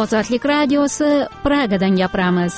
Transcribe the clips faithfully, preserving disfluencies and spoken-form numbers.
Ozodlik radiosi Pragadan gapiramiz.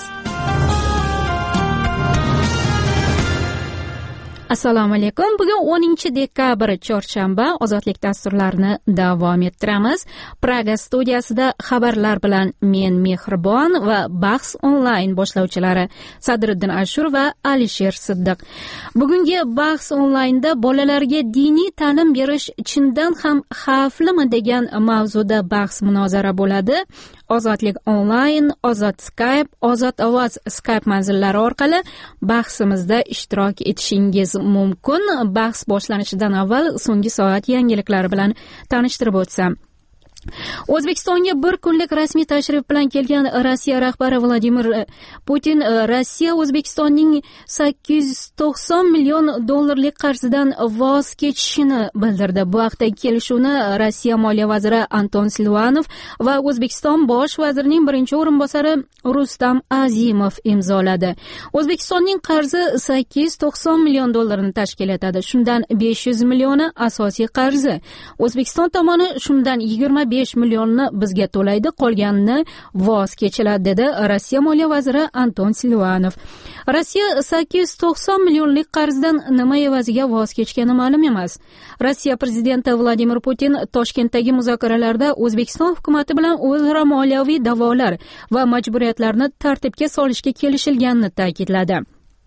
Assalomu alaykum. Bugun o'ninchi dekabr chorshanba. Ozodlik dasturlarini davom ettiramiz. Praga studiyasida xabarlar bilan men Mehribon va bahs onlayn boshlovchilari Sadriddin Ashur va Alisher Siddiq. Bugungi bahs onlaynda bolalarga diniy ta'lim berish chindan ham xavflimi degan mavzuda bahs munozara bo'ladi. Ozodlik onlayn, Ozod Skype, Ozod ovoz Skype manzillari orqali bahsimizda ishtirok etishingiz mumkin. Bahs boshlanishidan avval so'nggi soat yangiliklari bilan tanishtirib o'tsam. O'zbekistonga bir kunlik rasmiy tashrif bilan kelgan Rossiya rahbari Vladimir Putin Rossiya O'zbekistonning sakkiz yuz to'qson million dollarlik qarzidan voz kechishini bildirdi. Bu haqdagi kelishuvni Rossiya moliya vaziri Anton Silvanov va O'zbekiston bosh vazirining birinchi o'rinbosari Rustam Azimov imzoladi. O'zbekistonning qarzi sakkiz yuz to'qson million dollarni tashkil etadi. Shundan besh yuz millioni asosiy qarzi. O'zbekiston tomoni shundan yigirma besh millionni bizga to'laydi, qolganini voz kechiladi, dedi Rossiya moliya vaziri Anton Silvanov. Rossiya sakkiz yuz to'qson millionlik qarzdan nima evaziga voz kechgani ma'lum emas. Rossiya prezidenti Vladimir Putin Toshkentdagi muzokaralarda O'zbekiston hukumatı bilan o'zaro moliyaviy da'volar va majburiyatlarni tartibga solishga kelishilganini ta'kidladi.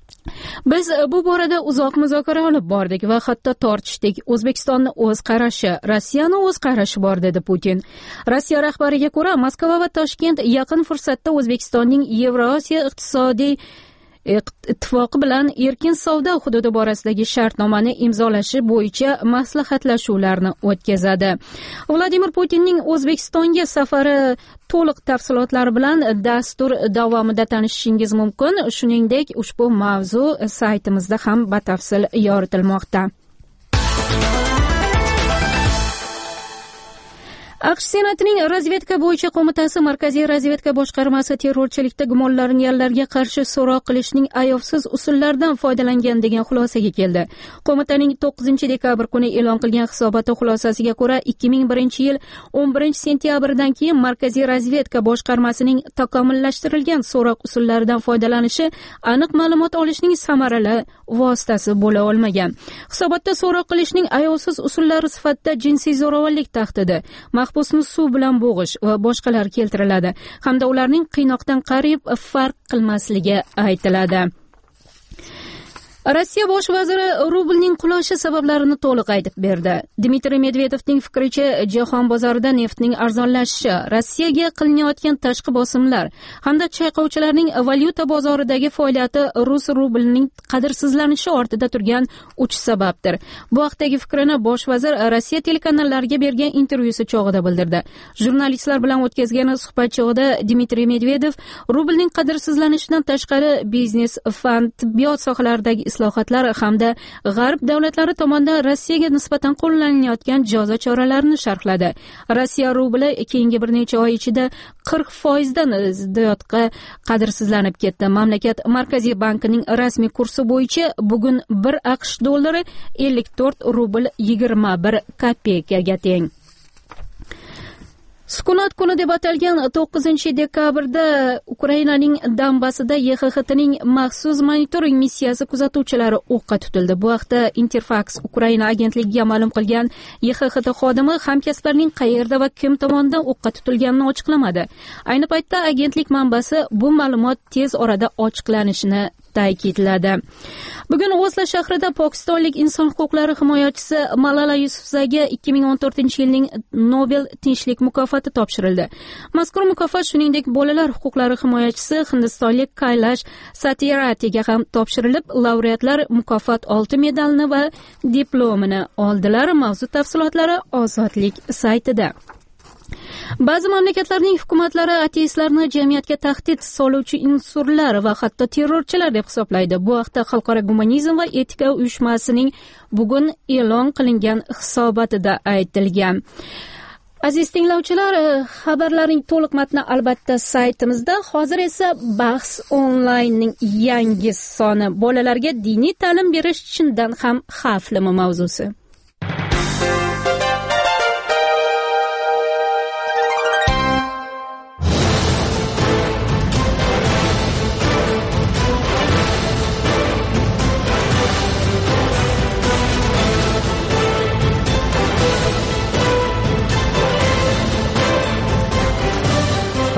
Biz bu borada uzoq muzokara olib bordik va hatto tortishdik. O'zbekistonni o'z qarashi, Rossiyani o'z qarashi bor, dedi Putin. Rossiya rahbariga ko'ra, Moskva va Toshkent yaqin fursatda O'zbekistonning Yevrosiyo iqtisodiy ittifoqi bilan erkin savdo hududi borasidagi shartnomani imzolashi bo'yicha maslahatlashuvlarni o'tkazadi. Vladimir Putinning O'zbekistonga safari to'liq tafsilotlari bilan dastur davomida tanishishingiz mumkin. Shuningdek, ushbu mavzu saytimizda ham batafsil yoritilmoqda. AQSh Senatining razvedka bo'yicha qo'mitasi Markaziy razvedka boshqarmasi terrorchilikda gumonlanganlarga qarshi so'roq qilishning ayovsiz usullaridan foydalangan degan xulosaga keldi. Qo'mitaning to'qqizinchi dekabr kuni e'lon qilgan hisoboti xulosasiga ko'ra, ikki ming birinchi yil o'n birinchi sentyabrdan keyin Markaziy razvedka boshqarmasining takomillashtirilgan so'roq usullaridan foydalanishi aniq ma'lumot olishning samarali vositasi bo'la olmagan. Hisobotda so'roq qilishning ayovsiz usullari sifatida jinsiy zo'ravonlik tahdidi, mahbusni suv bilan bo'g'ish va boshqalar keltiriladi hamda ularning qiynoqdan qariyb farq qilmasligi aytiladi. Rossiya bosh vaziri rublning quloshi sabablarini to'liq aytib berdi. Dmitriy Medvedevning fikricha, jahon bozorida neftning arzonlashishi, Rossiyaga qilinayotgan tashqi bosimlar hamda chayqovchilarning valyuta bozoridagi faoliyati rus rublining qadrsizlanishi ortida turgan uch sababdir. Bu haqdagi fikrini bosh vazir Rossiya telekanallariga bergan intervyusi chog'ida bildirdi. Jurnalistlar bilan o'tkazgan suhbat chog'ida Dmitriy Medvedev rublning qadrsizlanishidan tashqari biznes, fond, tibbiyot sohalaridagi islohotlar hamda g'arb davlatlari tomonidan Rossiyaga nisbatan qo'llanayotgan jazo choralarini sharhladi. Rossiya rubli keyingi bir necha oy ichida qirq foizdan ziyodga qadrsizlanib ketdi. Mamlakat Markaziy bankining rasmiy kursi bo'yicha bugun bir AQSh dollari ellik to'rt rubl yigirma bir kopeykaga teng. Sukunat kuni deb atalgan to'qqizinchi dekabrda Ukrainaning Donbassida Y X X T'ning maxsus monitoring missiyasi kuzatuvchilari o'qqa tutildi. Bu haqda Interfax Ukraina agentligiga ma'lum qilgan Y X X T xodimi hamkasblarining qayerda va kim tomonidan o'qqa tutilganini ochiqlamadi. Ayni paytda agentlik manbasi bu ma'lumot tez orada ochiqlanishini ta'kidladi. Bugun Oslo shahrida pokistonlik inson huquqlari himoyachisi Malala Yusufzayga ikki ming o'n to'rtinchi yilning Nobel tinchlik mukofoti topshirildi. Mazkur mukofot shuningdek bolalar huquqlari himoyachisi hindistonlik Kailash Satyaratiga ham topshirilib, laureatlar mukofot olti medalini va diplomini oldilar. Mavzu tafsilotlari Ozodlik saytida. Ba'zi mamlakatlarning hukumatlari ateistlarni jamiyatga tahdid soluvchi unsurlar va hatto terrorchilar deb hisoblaydi. Bu haqda Xalqaro gumanizm va etika uyushmasining bugun e'lon qilingan hisobotida aytilgan. Aziz tinglovchilar, xabarlarning to'liq matni albatta saytimizda. Hozir esa bahs onlaynning yangi soni, bolalarga diniy ta'lim berish chindan ham xavflimi mavzusi.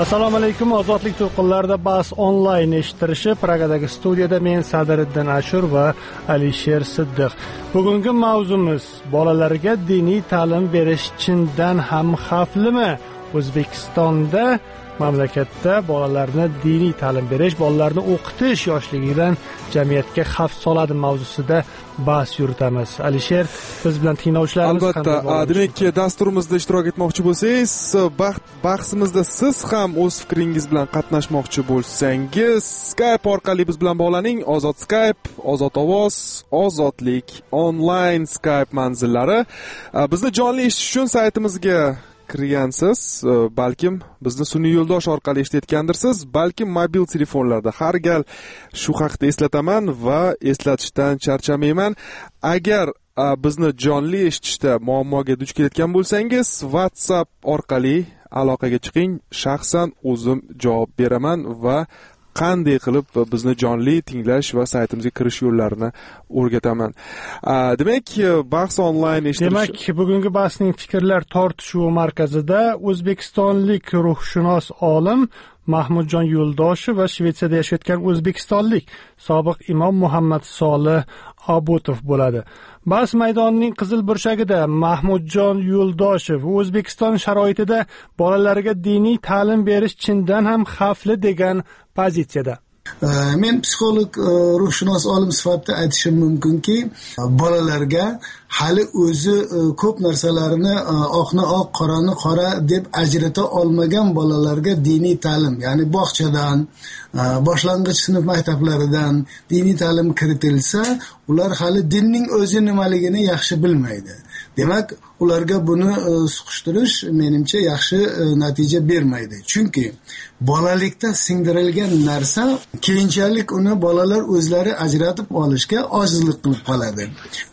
Assalomu alaykum. Ozodlik to'lqinlarida bahs onlayn eshittirishi Pragadagi studiyada men Sadiriddin Ashur va Alisher Siddiq. Bugungi mavzumiz bolalarga diniy ta'lim berish chindan ham xavflimi? O'zbekistonda mamlakatda bolalarni diniy ta'lim berish, bolalarni o'qitish yoshligidan jamiyatga xavf soladi mavzusida bahs yuritamiz. Alisher, biz bilan tinglovchilarimiz albatta, demak, dasturimizda ishtirok etmoqchi bo'lsangiz, bahsimizda siz ham o'z fikringiz bilan qatnashmoqchi bo'lsangiz, Skype orqali biz bilan bog'laning. Ozod Skype, Ozod ovoz, Ozodlik onlayn Skype manzillari. Bizni jonli eshitish uchun saytimizga kirgansiz, balkim bizni sun'iy yo'ldosh orqali eshitayotgandirsiz, balkim mobil telefonlarda. Har gal shu haqda eslataman va eslatishdan charchamayman. Agar bizni jonli eshitishda muammoga duch kelayotgan bo'lsangiz, WhatsApp orqali aloqaga chiqing. Shaxsan o'zim javob beraman va qanday qilib bizni jonli tinglash va saytimizga kirish yo'llarini o'rgataman. Demak, bahs onlayn eshittirish. Demak, bugungi bahsning fikrlar tortishuvi markazida o'zbekistonlik ruhshunos olim Mahmudjon Yo'ldoshev va Shvetsiyada yashayotgan o'zbekistonlik sobiq imom Muhammad Solih Abutov bo'ladi. Bahs maydonining qizil burchagida Mahmudjon Yo'ldoshev O'zbekiston sharoitida bolalarga diniy ta'lim berish chindan ham xavfli degan pozitsiyada. Men psixolog, ruhshunos olim sifatida aytishim mumkinki, bolalarga hali o'zi ko'p narsalarni oqni oq, qorani qora deb ajrata olmagan bolalarga diniy ta'lim, ya'ni bog'chadan, boshlang'ich sinf maktablaridan diniy ta'lim kiritilsa, ular hali dinning o'zi nimaligini yaxshi bilmaydi. Demak, ularga buni suqishtirish menimcha yaxshi natija bermaydi. Chunki bolalikda singdirilgan narsa keyinchalik uni bolalar o'zlari ajratib olishga ojizlik qilib qoladi.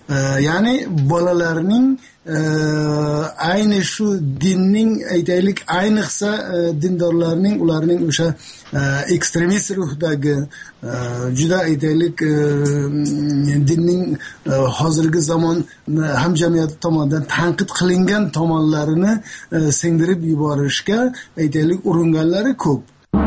Ya'ni bolalarning ayni shu dinning, aytaylik, ayniqsa dindorlarning, ularning o'sha ekstremist ruhdagi juda aytaylik dinning hozirgi zamon hamjamiyat tomonidan tanqid qilingan tomonlarini singdirib yuborishga aytaylik uringanlari ko'p.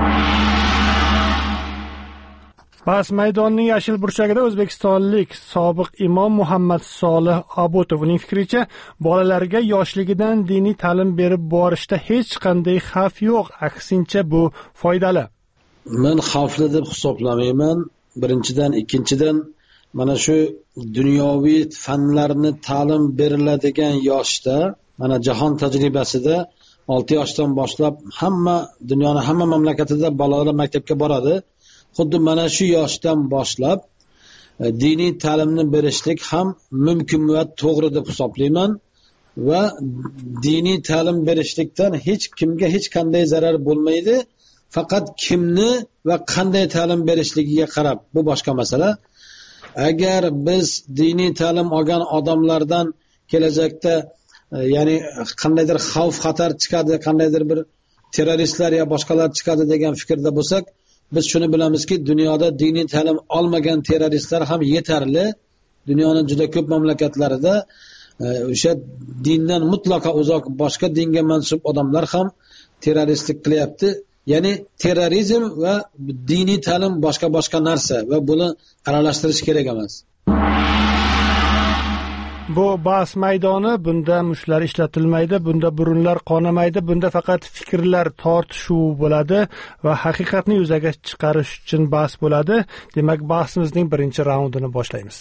Bahs maydonining yashil burchagida o'zbekistonlik sobiq imom Muhammad Solih Abutov, uning fikricha, bolalarga yoshligidan diniy ta'lim berib borishda hech qanday xavf yo'q, aksincha bu foydali. Men xavfli deb hisoblamayman. Birinchidan, ikkinchidan, mana shu dunyoviy fanlarni ta'lim beriladigan yoshda, mana jahon tajribasida olti yoshdan boshlab hamma dunyoning hamma mamlakatida bolalar maktabga boradi. Xuddi mana shu yoshdan boshlab diniy ta'limni berishlik ham mumkin va to'g'ri deb hisoblayman va diniy ta'lim berishlikdan hech kimga hech qanday zarar bo'lmaydi. Faqat kimni va qanday ta'lim berishligiga qarab, bu boshqa masala. Agar biz diniy ta'lim olgan odamlardan kelajakda ya'ni qandaydir xavf xatar chiqadi, qandaydir bir terroristlar yo boshqalar chiqadi degan fikrda bo'lsak, biz shuni bilamizki, dunyoda diniy ta'lim olmagan terroristlar ham yetarli. Dunyoning juda ko'p mamlakatlarida o'sha dindan mutlaqo uzoq boshqa dinga mansub odamlar ham terroristlik qilyapti. Ya'ni terrorizm va diniy ta'lim boshqa-boshqa narsa va buni aralashtirish kerak emas. Bu bahs maydoni, bunda mushlar ishlatilmaydi, bunda burunlar qonamaydi, bunda faqat fikrlar tortishuvi bo'ladi va haqiqatni yuzaga chiqarish uchun bahs bo'ladi. Demak, bahsimizning birinchi raundini boshlaymiz.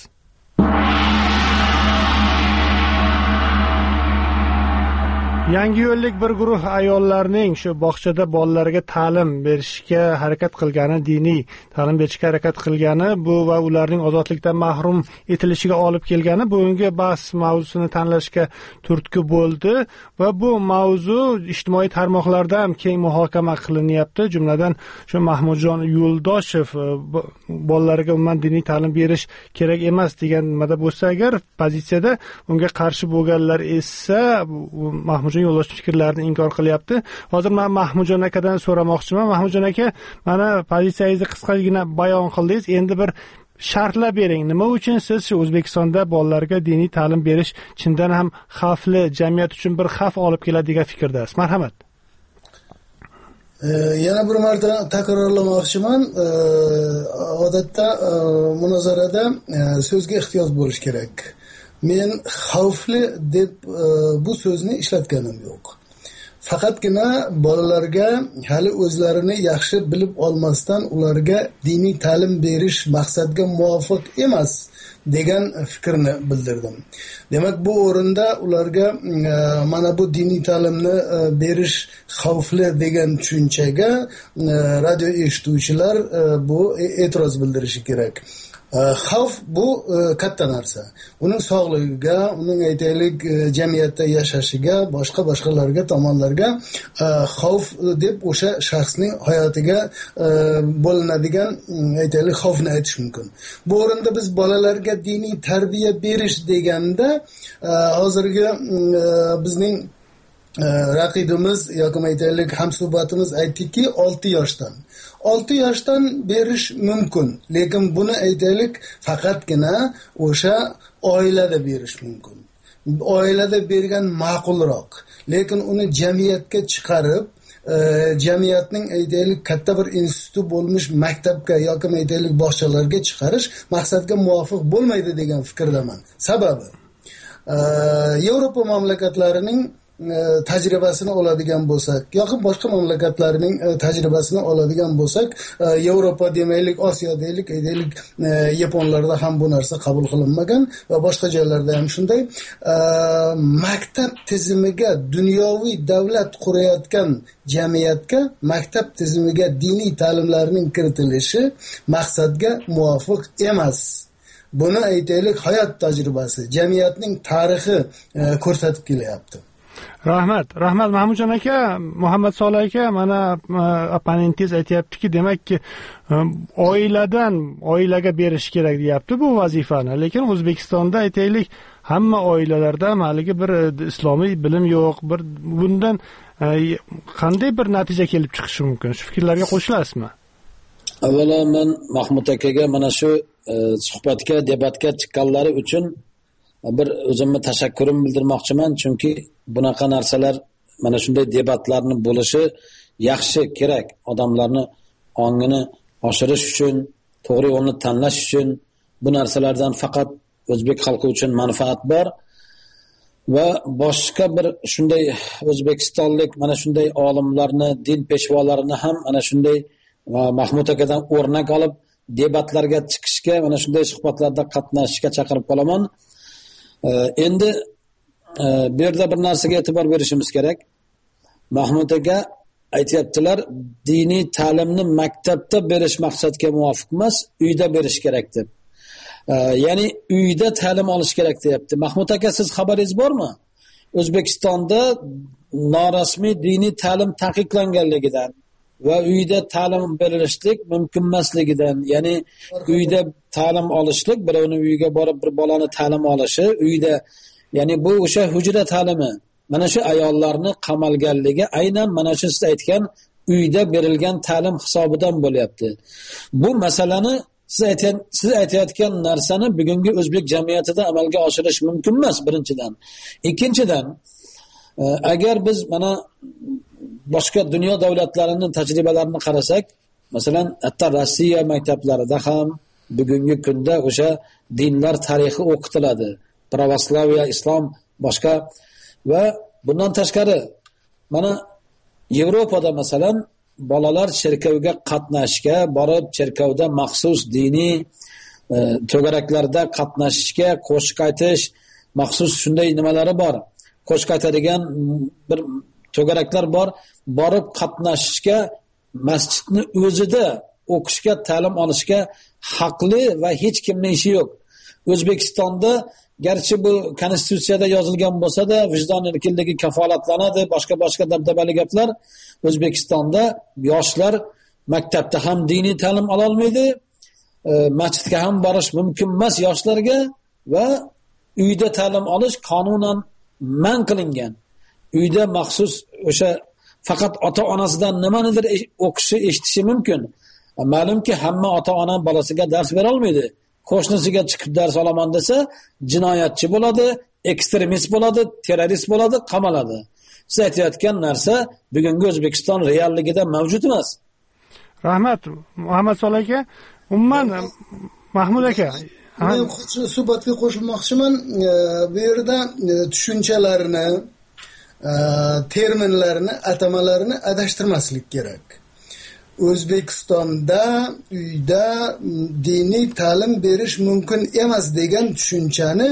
Yangi yo'llik bir guruh ayollarning shu bog'chada bolalarga ta'lim berishga harakat qilgani, diniy ta'lim berishga harakat qilgani bu va ularning ozodlikdan mahrum etilishiga olib kelgani bugungi bahs mavzusini tanlashga turtki bo'ldi va bu mavzu ijtimoiy tarmoqlarda ham keng muhokama qilinyapti. Jumladan shu Mahmudjon Yo'ldoshev bolalarga umuman diniy ta'lim berish kerak emas degan nimada bo'lsa agar pozitsiyada, unga qarshi bo'lganlar esa Mahmudjon Yo'ldoshev fikrlarini inkor qilyapti. Hozir men Mahmudjon akadan so'ramoqchiman. Mahmudjon aka, mana pozitsiyangizni qisqagina bayon qildingiz. Endi bir sharhlab bering. Nima uchun siz shu O'zbekistonda bolalarga diniy ta'lim berish chindan ham xavfli, jamiyat uchun bir xavf olib keladigan fikrdasiz? Marhamat. yana bir marta takrorlamoqchiman, odatda munozarada so'zga ehtiyot bo'lish kerak. Men xavfli deb bu so'zni ishlatganim yo'q. Faqatgina bolalarga hali o'zlarini yaxshi bilib olmasdan ularga diniy ta'lim berish maqsadga muvofiq emas degan fikrni bildirdim. Demak, bu o'rinda ularga mana bu diniy ta'limni berish xavfli degan tushunchaga radio eshituvchilar bu e'tiroz bildirishi kerak. Xavf bu katta narsa. Uning sog'ligiga, uning aytaylik jamiyatda yashashiga, boshqa boshqalarga tomonlarga xavf deb o'sha shaxsning hayotiga bo'linadigan aytaylik xavfni aytish mumkin. Bu o'rinda biz bolalarga diniy tarbiya berish deganda hozirgi bizning raqibimiz yoki aytaylik hamsuhbatimiz aytdiki olti yoshdan. olti yoshdan berish mumkin, lekin buni aytaylik faqatgina o'sha oilada berish mumkin. Oilada bergan ma'qulroq, lekin uni jamiyatga chiqarib jamiyatning aytaylik katta bir instituti bo'lmish maktabga yoki aytaylik bog'chalarga chiqarish maqsadga muvofiq bo'lmaydi degan fikrdaman. Sababi Yevropa mamlakatlarining tajribasini oladigan bo'lsak yoki boshqa mamlakatlarning tajribasini oladigan bo'lsak, Yevropa demaylik, Osiyo deylik, aytaylik Yaponlarda ham bu narsa qabul qilinmagan va boshqa joylarda ham shunday. Maktab tizimiga dunyoviy davlat qurayotgan jamiyatga maktab tizimiga diniy ta'limlarning kiritilishi maqsadga muvofiq emas. Buni aytaylik hayot tajribasi, jamiyatning tarixi ko'rsatib kelyapti. Rahmat, rahmat Mahmudjon aka, Muhammad Solih aka mana oponentingiz aytayaptiki, demakki oiladan oilaga berish kerak deyapti bu vazifani. Lekin O'zbekistonda aytaylik hamma oilalarda haligi bir islomiy bilim yo'q. Bir bundan qanday bir natija kelib chiqishi mumkin? Shu fikrlarga qo'shilasizmi? Avvalo men Mahmud akaga mana shu suhbatga, debatga chiqqanlari uchun bir o'zimni tashakkurim bildirmoqchiman, chunki bunaqa narsalar, mana shunday debatlarni bo'lishi yaxshi, kerak. Odamlarni ongini oshirish uchun, to'g'ri yo'lni tanlash uchun bu narsalardan faqat o'zbek xalqi uchun manfaat bor va boshqa bir shunday o'zbekistonlik mana shunday olimlarni, din peshvolarini ham mana shunday Mahmud akadan o'rnak olib debatlarga chiqishga, mana shunday suhbatlarda qatnashishga chaqirib qolaman. Endi bu yerda bir narsaga e'tibor berishimiz kerak. Mahmud aka aytyaptilar, diniy ta'limni maktabda berish maqsadga muvofiq emas, uyda berish kerak deb. Ya'ni uyda ta'lim olish kerak deyapti. Mahmud aka, siz xabaringiz bormi? O'zbekistonda norasmiy diniy ta'lim taqiqlanganligidan va uyda ta'lim berishlik mumkin emasligidan, ya'ni uyda ta'lim olishlik, birovning uyiga borib bir bolani ta'lim olishi, uyda, ya'ni bu o'sha hujra ta'limi. Mana shu ayollarni qamalganligi aynan mana shu siz aytgan uyda berilgan ta'lim hisobidan bo'lyapti. Bu masalani siz aytgan siz aytayotgan narsani bugungi o'zbek jamiyatida amalga oshirish mumkin emas, birinchidan. Ikkinchidan, agar biz mana boshqa dunyo davlatlarining tajribalarini qarasak, masalan, hatto Rossiya maktablarida ham bugungi kunda o'sha dinlar tarixi o'qitiladi. Pravoslaviya, islom, boshqa va bundan tashqari mana Yevropada masalan bolalar cherkovga qatnashishga, borib cherkovda maxsus diniy e, to'garaklarda qatnashishga, qo'shiq aytish, maxsus shunday nimalari bor. Qo'shiq aytadigan bir to'garaklar bor, borib qatnashishga, masjidni o'zida o'qishga, ta'lim olishga haqli va hech kimning ishi yo'q. O'zbekistonda garchi bu konstitutsiyada yozilgan bo'lsa-da, vijdon erkinligi kafolatlanadi, boshqa-boshqa dabdabali gaplar. O'zbekistonda yoshlar maktabda ham diniy ta'lim ola olmaydi, e, masjidga ham borish mumkin emas yoshlarga va uyda ta'lim olish qonunan man qilingan. Uyda maxsus o'sha faqat ota-onasidan nimanidir o'qishi, eshitishi mumkin. Ma'lumki hamma ota-ona bolasiga dars bera olmaydi. Qo'shnisiga chiqib dars olaman desa, jinoyatchi bo'ladi, ekstremist bo'ladi, terrorist bo'ladi, qamaladi. siz aytayotgan narsa bugungi O'zbekiston realligida mavjud emas. Rahmat Muhammad Solih aka. Umuman Mahmud aka, men suhbatga qo'shilmoqchiman. Bu yerda tushunchalarni, terminlarni, atamalarni adashtirmaslik kerak. O'zbekistonda uyda diniy ta'lim berish mumkin emas degan tushunchani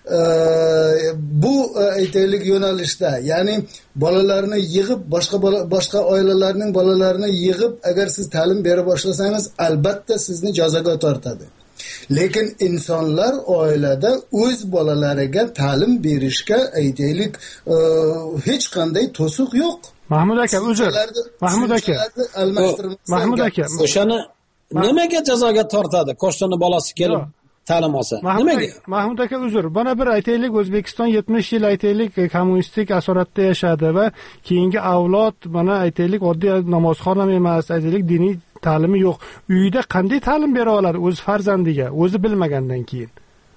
bu aytaylik yo'nalishda, ya'ni bolalarni yig'ib boshqa boshqa oilalarning bolalarini yig'ib agar siz ta'lim bera boshlasangiz albatta sizni jazoga tortadi. Lekin insonlar oilada o'z bolalariga ta'lim berishga aytaylik hech qanday to'siq yo'q. Mahmud aka, uzr. Mahmud aka. Mahmud aka. O'shani nimaga jazoga tortadi? Qo'shni bolasi kelib ta'lim olsa. Nimaga? Mahmud aka, uzr. Bana bir aytaylik, O'zbekiston yetmish yil aytaylik kommunistik asoratda yashadi va keyingi avlod mana aytaylik oddiy namozxon ham emas, aytaylik diniy ta'limi yo'q. Uyda qanday ta'lim bera oladi o'z farzandiga, o'zi bilmagandan keyin?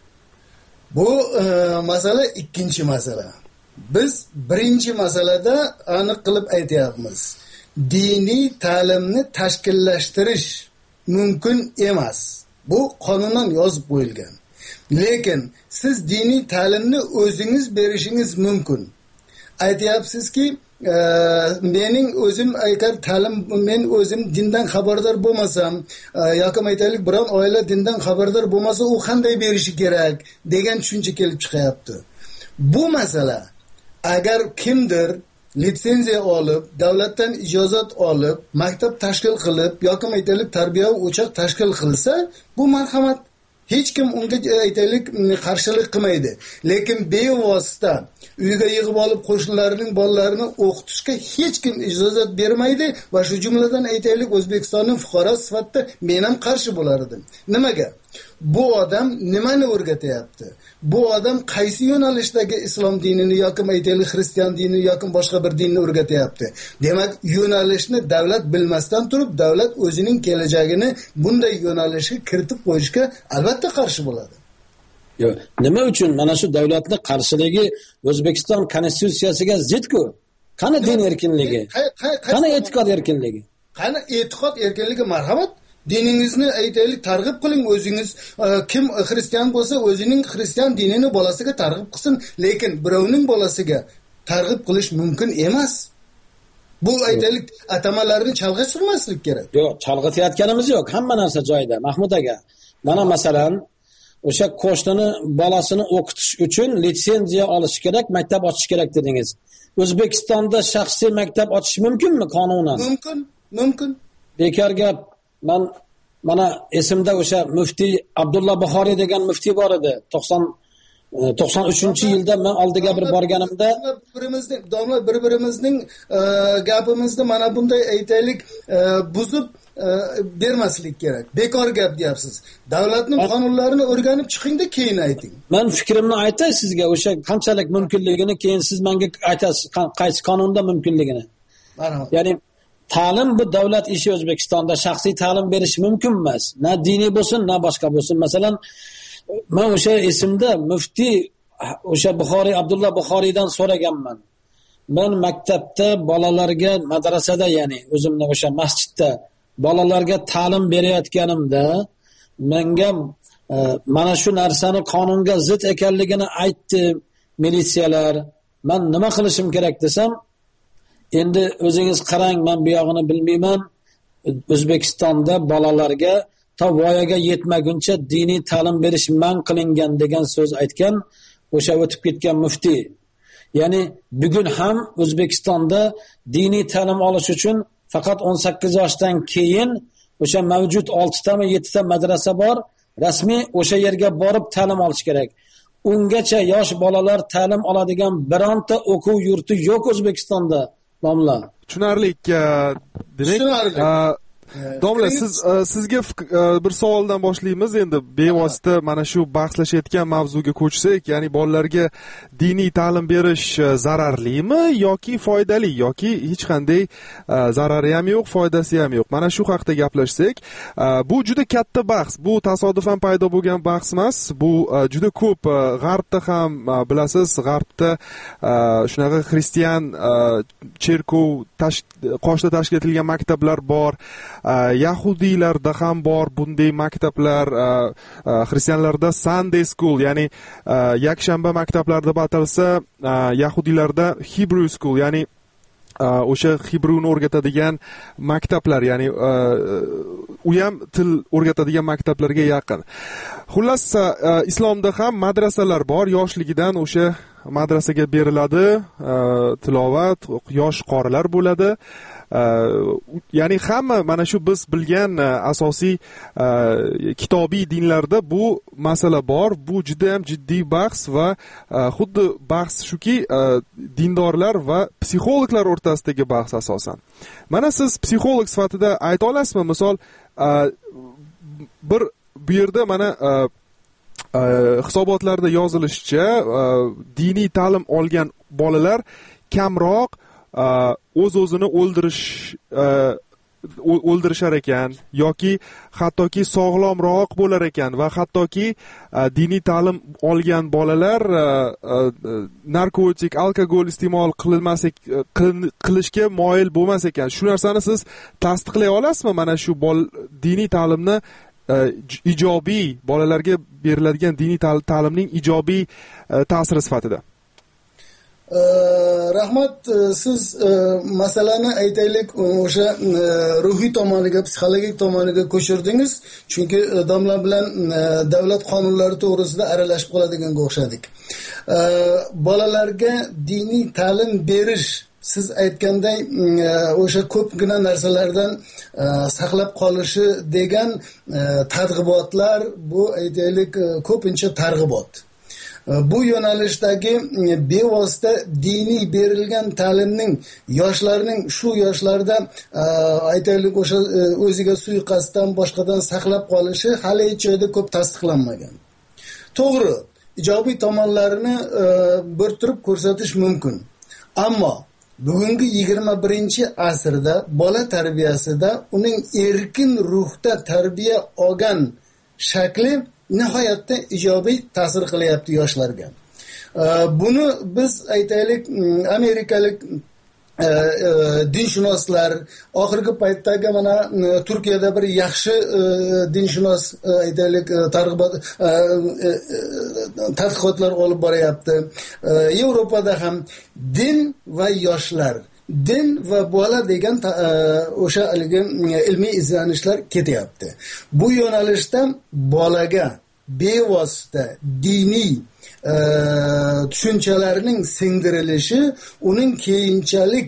Bu e, masala ikkinchi masala. Biz birinchi masalada aniq qilib aytyapmiz. Diniy ta'limni tashkillashtirish mumkin emas. Bu qonunan yozib qo'yilgan. Lekin siz diniy ta'limni o'zingiz berishingiz mumkin. Aytyapsizki, e, mening o'zim agar ta'lim men o'zim dindan xabardor bo'lmasam, e, yoki aytaylik biron oila dindan xabardor bo'lmasa, u qanday berishi kerak degan tushuncha kelib chiqyapti. Bu masala agar kimdir litsenziya olib, davlatdan ijozat olib, maktab tashkil qilib yoki aytaylik tarbiya o'choq tashkil qilsa, bu marhamat, hech kim unga aytaylik qarshilik qilmaydi. Lekin bevosita uyga yig'ib olib qo'shnilarining bolalarini o'qitishga hech kim ijozat bermaydi va shu jumladan aytaylik O'zbekistonning fuqaro sifatida men ham qarshi bo'lardim. Nimaga? Bu odam nimani o'rgatyapti? Bu odam qaysi yo'nalishdagi islom dinini yoki aytaylik xristian dinini yoki boshqa bir dinni o'rgatyapti? Demak, yo'nalishni davlat bilmasdan turib, davlat o'zining kelajagini bunday yo'nalishga kiritib qo'yishga albatta qarshi bo'ladi. Yo'q, nima uchun? Mana shu davlatning qarshiligi O'zbekiston konstitutsiyasiga zid-ku. Qani din erkinligi? Qani e'tiqod erkinligi? Qani e'tiqod erkinligi? Marhamat, diningizni aytaylik targ'ib qiling. O'zingiz kim xristian bo'lsa, o'zining xristian dinini bolasiga targ'ib qilsin, lekin birovning bolasiga targ'ib qilish mumkin emas. Bu aytaylik atamalarni chalg'itmaslik kerak. Yo'q, chalg'itayotganimiz yo'q. Hamma narsa joyida. Mahmud aka, mana masalan, o'sha qo'shnini bolasini o'qitish uchun litsenziya olish kerak, maktab ochish kerak dedingiz. O'zbekistonda shaxsiy maktab ochish mumkinmi qonunan? Mumkin, mumkin. Bekor gap. Men mana esimda o'sha muftiy Abdulla Buxoriy degan muftiy bor edi. to'qson uchinchi yilda men oldiga bir borganimda birimizning domla bir-birimizning gapimizni mana bunday aytaylik buzib bermaslik kerak. Bekor gap deyapsiz. Davlatning qonunlarini o'rganib chiqingda keyin ayting. Men fikrimni aytay sizga, o'sha qanchalik mumkinligini keyin siz menga aytasiz, qaysi qonunda mumkinligini. Ya'ni ta'lim bu davlat ishi. O'zbekistonda shaxsiy ta'lim berish mumkin emas. Na diniy bo'lsin, na boshqa bo'lsin. Masalan, men o'sha esimda muftiy o'sha Buxoriy Abdulla Buxoriydan so'raganman. Men maktabda bolalarga, madrasada, ya'ni o'zimning o'sha masjidda bolalarga ta'lim berayotganimda menga e, mana shu narsani qonunga zid ekanligini aytdi militsiyalar. Men nima qilishim kerak desam, endi o'zingiz qarang, men bu yog'ini bilmayman. O'zbekistonda bolalarga ta voyaga yetmaguncha diniy ta'lim berish man qilingan degan so'z aytgan o'sha o'tib ketgan muftiy. Ya'ni bugun ham O'zbekistonda diniy ta'lim olish uchun faqat o'n sakkiz yoshdan keyin o'sha mavjud oltitami yettita madrasa bor, rasmiy o'sha yerga borib ta'lim olish kerak. Ungacha yosh bolalar ta'lim oladigan bironta o'quv yurti yo'q O'zbekistonda. Domla. Tushunarli. Demak, Domla, siz sizga bir savoldan boshlaymiz endi. Bevosita mana shu bahslashayotgan mavzuga ko'chsak, ya'ni bolalarga diniy ta'lim berish zararlimi yoki foydali yoki hech qanday zarari ham yo'q, foydasi ham yo'q. Mana shu haqida gaplashsak, bu juda katta bahs. Bu tasodifan paydo bo'lgan bahs emas. Bu juda ko'p g'arbda ham bilasiz, g'arbda shunaqa xristian cherkov qoshida tashkil etilgan maktablar bor. Yahudiylarda ham bor bunday maktablar. Xristianlarda Sunday school, ya'ni yakshanba maktablar deb atalsa, yahudiylarda Hebrew school, ya'ni o'sha Hebrewni o'rgatadigan maktablar, ya'ni u ham til o'rgatadigan maktablarga yaqin. Xullas, islomda ham madrasalar bor, yoshligidan o'sha madrasaga beriladi, tilovat, yosh qorilar bo'ladi. Ya'ni hamma mana shu biz bilgan asosiy kitobiy dinlarda bu masala bor. Bu juda ham jiddiy bahs va xuddi bahs shuki, dindorlar va psixologlar o'rtasidagi bahs asosan. Mana siz psixolog sifatida ayta olasizmi? Misol, bir bu yerda mana hisobotlarda yozilishicha, diniy ta'lim olgan bolalar kamroq o'z-o'zini o'ldirish o'ldirishar ekan yoki hattoki sog'lomroq bo'lar ekan va hattoki diniy ta'lim olgan bolalar narkotik, alkogol iste'mol qilmas qilishga moyil bo'lmas ekan. Shu narsani siz tasdiqlay olasizmi? Mana shu diniy ta'limni ijobiy, bolalarga beriladigan diniy ta'limning ijobiy ta'siri sifatida. Rahmat, siz masalani aytaylik o'sha ruhiy tomoniga, psixologik tomoniga ko'chirdingiz, chunki domla bilan davlat qonunlari to'g'risida aralashib qoladiganga o'xshadik. Bolalarga diniy ta'lim berish, siz aytganday o'sha ko'pgina narsalardan saqlab qolishi degan targ'ibotlar, bu aytaylik ko'pincha targ'ibot. Bu yo'nalishdagi bevosita diniy berilgan ta'limning yoshlarning shu yoshlarda aytaylik o'sha o'ziga suiqasddan boshqadan saqlab qolishi hali hech joyda ko'p tasdiqlanmagan. To'g'ri, ijobiy tomonlarini bir turib ko'rsatish mumkin. Ammo bugungi yigirma birinchi asrda bola tarbiyasida uning erkin ruhda tarbiya olgan shakli nihoyatda ijobiy ta'sir qilyapti yoshlarga. Buni biz aytaylik amerikalik dinshunoslar, oxirgi paytdagi mana Turkiyada bir yaxshi dinshunos aytaylik targ'ibot tadqiqotlar olib boryapti. Yevropada ham din va yoshlar, din va bola degan o'sha ilmiy izlanishlar ketyapti. Bu yo'nalishda bolaga bevosita diniy tushunchalarning singdirilishi, uning keyinchalik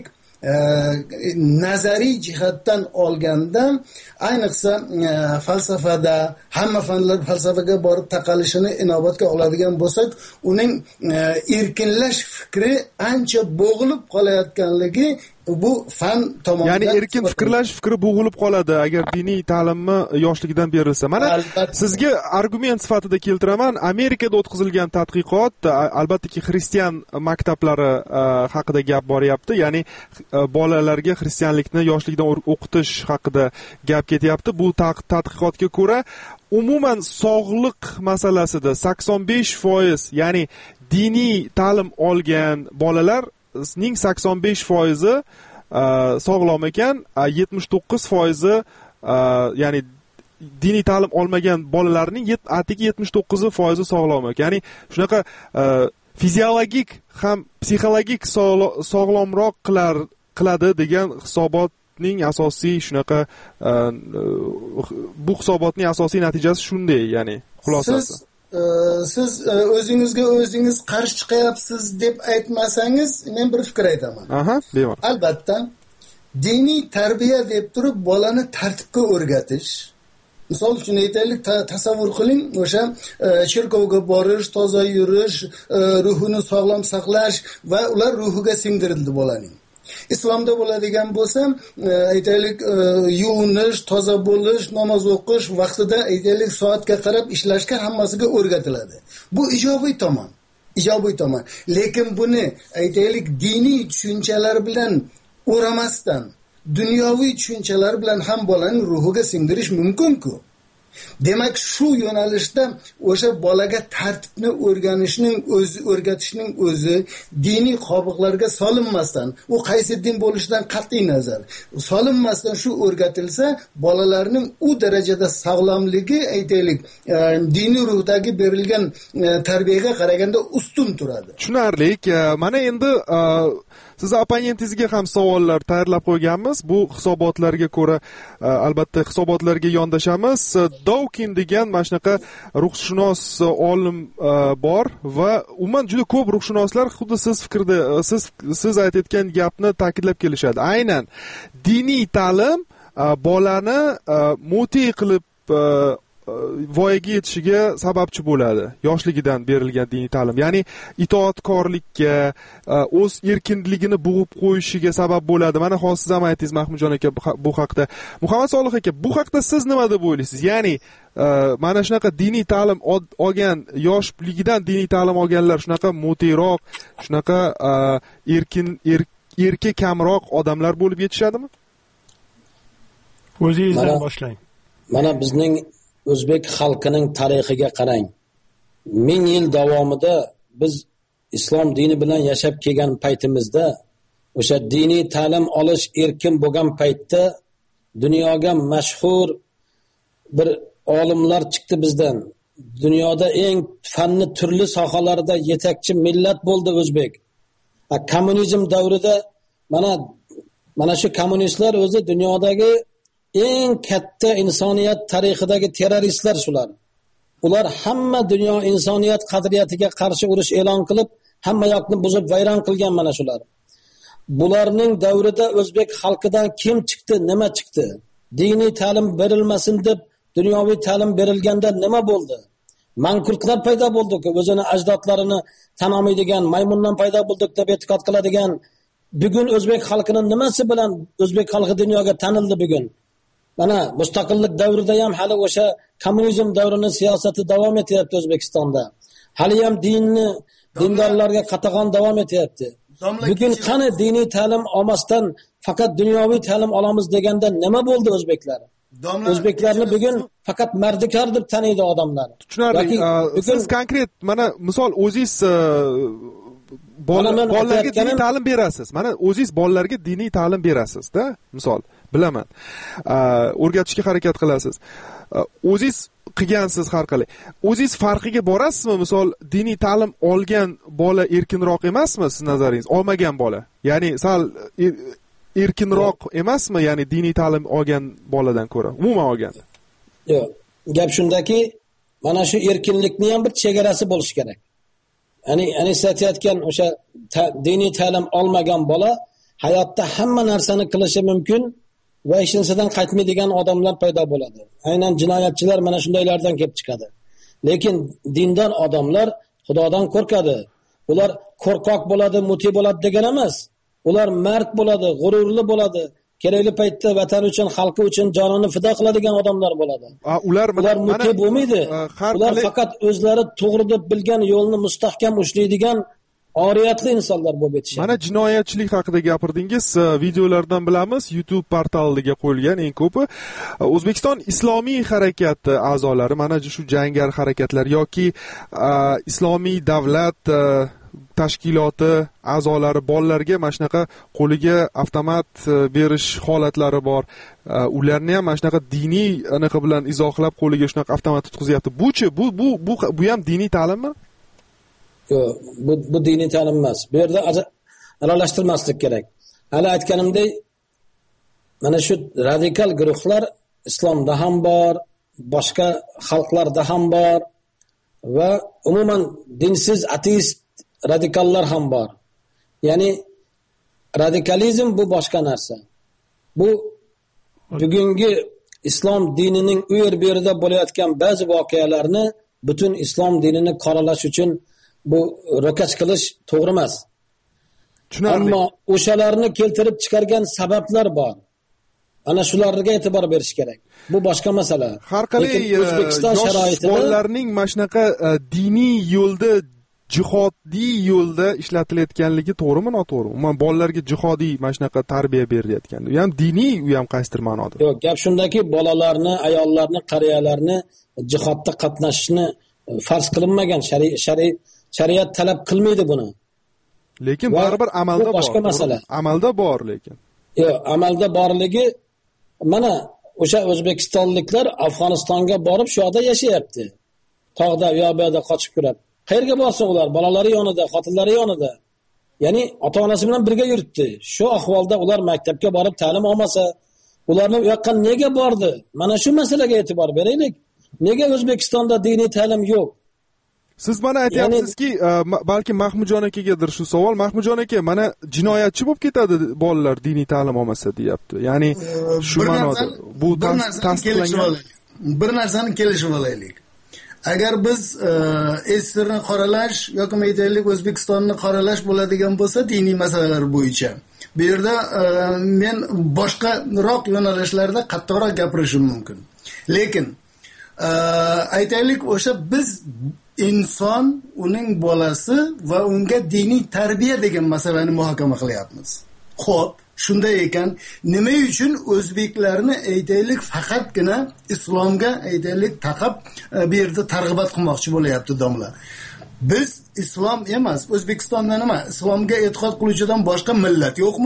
nazariy jihatdan olganda, ayniqsa falsafada, hamma fanlar falsafaga borib taqalishini inobatga oladigan bo'lsak, uning erkinlash fikri ancha bo'g'ilib qolayotganligi bu fan tomonidan, ya'ni erkin fikrlash fikri bo'g'ilib qoladi agar diniy ta'limni yoshligidan berilsa. Mana sizga argument sifatida keltiraman. Amerikada o'tkazilgan tadqiqot, albattaki xristian maktablari haqida gap boryapti, ya'ni bolalarga xristianlikni yoshlikdan o'qitish haqida gap ketyapti. Bu tadqiqotga ko'ra umuman sog'liq masalasida sakson besh foiz, ya'ni diniy ta'lim olgan bolalar ning sakson besh foizi sog'lom ekan, yetmish to'qqiz foizi ya'ni diniy ta'lim olmagan bolalarning atigi yetmish to'qqiz foizi sog'lom ekan. Ya'ni shunaqa fiziologik ham psixologik sog'lomroq qilar qiladi degan hisobotning asosiy shunaqa bu hisobotning asosiy natijasi shunday, ya'ni xulosasi. Siz o'zingizga o'zingiz qarshi chiqyapsiz deb aytmasangiz, men bir fikr aytaman. Aha, bemalol. Albatta, diniy tarbiya deb turib bolani tartibga o'rgatish. Misol uchun aytaylik, tasavvur qiling, o'sha cherkovga borish, toza yurish, ruhini sog'lom saqlash va ular ruhiga singdirildi bolaning. Islomda bo'ladigan bo'lsa, aytaylik, yuvinish, toza bo'lish, namoz o'qish, vaqtida aytaylik soatga qarab ishlashga hammasiga o'rgatiladi. Bu ijobiy tomon. Ijobiy tomon. Lekin buni aytaylik diniy tushunchalar bilan o'ramasdan, dunyoviy tushunchalar bilan ham bolaning ruhiga singdirish mumkin-ku. Demak, shu yo'nalishda o'sha bolaga tartibni o'rganishning o'zi, o'rgatishning o'zi diniy qobiqlarga solinmasdan, u qaysi din bo'lishidan qat'iy nazar, solinmasdan shu o'rgatilsa, bolalarning u darajada sog'lomligi aytaylik, e, diniy ruhdagi berilgan e, tarbiyaga qaraganda ustun turadi. Tushunarli. Mana endi e, siz opponentingizga ham savollar tayyorlab qo'yganmiz. Bu hisobotlarga ko'ra albatta hisobotlarga yondashamiz. Dawkin degan mana shunaqa ruhshunos olim bor va umuman juda ko'p ruhshunoslar xuddi siz fikrda siz siz aytayotgan gapni ta'kidlab kelishadi. Aynan diniy ta'lim bolani mo'ti qilib voyaga yetishiga sababchi bo'ladi. Yoshligidan berilgan diniy ta'lim, ya'ni itoatkorlikka, o'z erkinligini bo'g'ib qo'yishiga sabab bo'ladi. Mana hozir siz ham aytdingiz Mahmudjon aka bu haqda. Muhammad Solih aka, bu haqda siz nima deb o'ylaysiz? Ya'ni mana shunaqa diniy ta'lim olgan, yoshligidan diniy ta'lim olganlar shunaqa mo'tiroq, shunaqa erkin erki kamroq odamlar bo'lib yetishadimi? O'zingizdan boshlang. Mana bizning o'zbek xalqining tarixiga qarang. Ming yil davomida biz islom dini bilan yashab kelgan paytimizda, o'sha diniy ta'lim olish erkin bo'lgan paytda dunyoga mashhur bir olimlar chiqdi bizdan. Dunyoda eng fanni turli sohalarda yetakchi millat bo'ldi o'zbek. Kommunizm davrida mana mana shu kommunistlar o'zi dunyodagi eng katta insoniyat tarixidagi terroristlar shular. Ular hamma dunyo insoniyat qadriyatiga qarshi urush e'lon qilib, hamma yoqni buzib vayron qilgan mana shular. Bularning davrida o'zbek xalqidan kim chiqdi, nima chiqdi? Diniy ta'lim berilmasin deb dunyoviy ta'lim berilganda nima bo'ldi? Mankurtlar paydo bo'ldi-ku, o'zini ajdodlarini tan olmaydigan, maymundan paydo bo'ldik deb e'tiqod qiladigan. Bugun o'zbek xalqining nimasi bilan o'zbek xalqi dunyoga tanildi bugun? Mana mustaqillik davrida ham hali o'sha kommunizm davrini siyosati davom etyapti O'zbekistonda. Hali ham dinni, dindorlarga qatag'on davom etyapti. Bugun qani diniy ta'lim olmasdan faqat dunyoviy ta'lim olamiz deganda nima bo'ldi o'zbeklar? O'zbeklarni bugun faqat mardikor deb taniydi odamlar. Tushunarli. Siz konkret mana misol o'zingiz bolalarga diniy ta'lim berasiz. Mana o'zingiz bolalarga diniy ta'lim berasiz-da, misol. Bilaman. O'rgatishga harakat qilasiz. O'zingiz qilgansiz har qalay. O'zingiz farqiga borasizmi? Misol diniy ta'lim olgan bola erkinroq emasmi siz nazaringiz? Olmagan bola. Ya'ni sal erkinroq emasmi? Ya'ni diniy ta'lim olgan boladan ko'ra, umuman olganda. Yo'q. Gap shundaki, mana shu erkinlikning ham bir chegarasi bo'lishi kerak. Ya'ni, ya'ni siz aytayotgan o'sha diniy ta'lim olmagan bola hayotda hamma narsani qilishi mumkin va ishinsidan qaytmaydigan odamlar paydo bo'ladi. Aynan jinoyatchilar mana shundaylardan kelib chiqadi. Lekin dindor odamlar Xudodan qo'rqadi. Ular qo'rqoq bo'ladi, muti bo'ladi degan emas. Ular mard bo'ladi, g'ururli bo'ladi. Kerakli paytda vatan uchun, xalqi uchun jonini fido qiladigan odamlar bo'ladi. A, ular ular muti bo'lmaydi. Ular faqat o'zlari to'g'ri deb bilgan yo'lni mustahkam ushlaydigan oriyatli insonlar bo'lib yetishadi. Mana jinoyatchilik haqida gapirdingiz, videolardan bilamiz, YouTube portaliga qo'yilgan eng ko'pi O'zbekiston Islomiy harakati a'zolari, mana shu jangar harakatlar yoki islomiy davlat tashkiloti a'zolari bolalarga mana shunaqa qo'liga avtomat berish holatlari bor. Ularni ham mana shunaqa diniy anaqa bilan izohlab qo'liga shunaqa avtomat tutqizyapti. Bu-chi, bu bu bu bu ham diniy ta'limmi? Yo'q, bu bu diniy ta'lim emas. Bu yerda aralashtirmaslik kerak. Hali aytganimdek, mana shu radikal guruhlar islomda ham bor, boshqa xalqlarda ham bor va umuman dinsiz ateist radikallar ham bor. Ya'ni radikalizm bu boshqa narsa. Bu bugungi islom dinining u yer bu yerida bo'layotgan ba'zi voqealarni butun islom dinini qoralash uchun bu ro'kach qilish to'g'ri emas. tushunarli. Ammo o'shalarni keltirib chiqargan sabablar bor. Ana shularga e'tibor berish kerak. Bu boshqa masala. Har qalay O'zbekiston sharoitida bolalarning mana shunaqa diniy yo'lda, jihodiy yo'lda ishlatilayotganligi to'g'rimi, noto'g'rimi? Umuman bolalarga jihodiy mana shunaqa tarbiya berilayotgan. U ham diniy, u ham qaysidir ma'noda. Yo'q, gap shundaki, bolalarni, ayollarni, qariyalarni jihodda qatnashishni farz qilinmagan, shariat shari, shariat talab qilmaydi buni. Lekin baribir amalda bor. Boshqa masala. Amalda bor lekin. Yo'q, amalda borligi mana o'sha o'zbekistonliklar Afg'onistonga borib shu yerda yashayapti. Tog'da, u yoqda qochib yurib. Qayerga borsin ular? Bolalari yonida, xotinlari yonida. Ya'ni ota-onasi bilan birga yuribdi. Shu ahvolda ular maktabga borib ta'lim olmasa, ularni u yoqqa nega bordi? Mana shu masalaga e'tibor beraylik. Nega O'zbekistonda diniy ta'lim yo'q? Siz mana aytyapsizki, yani, balki Mahmudjon akagadir shu savol. Mahmudjon aka, mana jinoyatchi bo'lib ketadi bolalar diniy ta'lim olmasa, deyapti. Ya'ni shu ma'noda bu tasdiqlangan. Bir narsani kelishib olaylik. Agar biz esirni qoralash yoki aytaylik O'zbekistonni qoralash bo'ladigan bo'lsa, diniy masalalar bo'yicha, bu yerda men boshqaroq yo'nalishlarda qattiqroq gapirishim mumkin. Lekin aytaylik, o'sha biz inson, uning bolasi va unga diniy tarbiya degan masalani muhokama qilyapmiz. Xo'p, shunday ekan, nima uchun o'zbeklarni aytaylik faqatgina islomga aytaylik taqab bu yerda targ'ibot qilmoqchi bo'layapti domla? Biz islom emas, O'zbekistonda nima? Islomga e'tiqod qiluvchidan boshqa millat yo'qmi?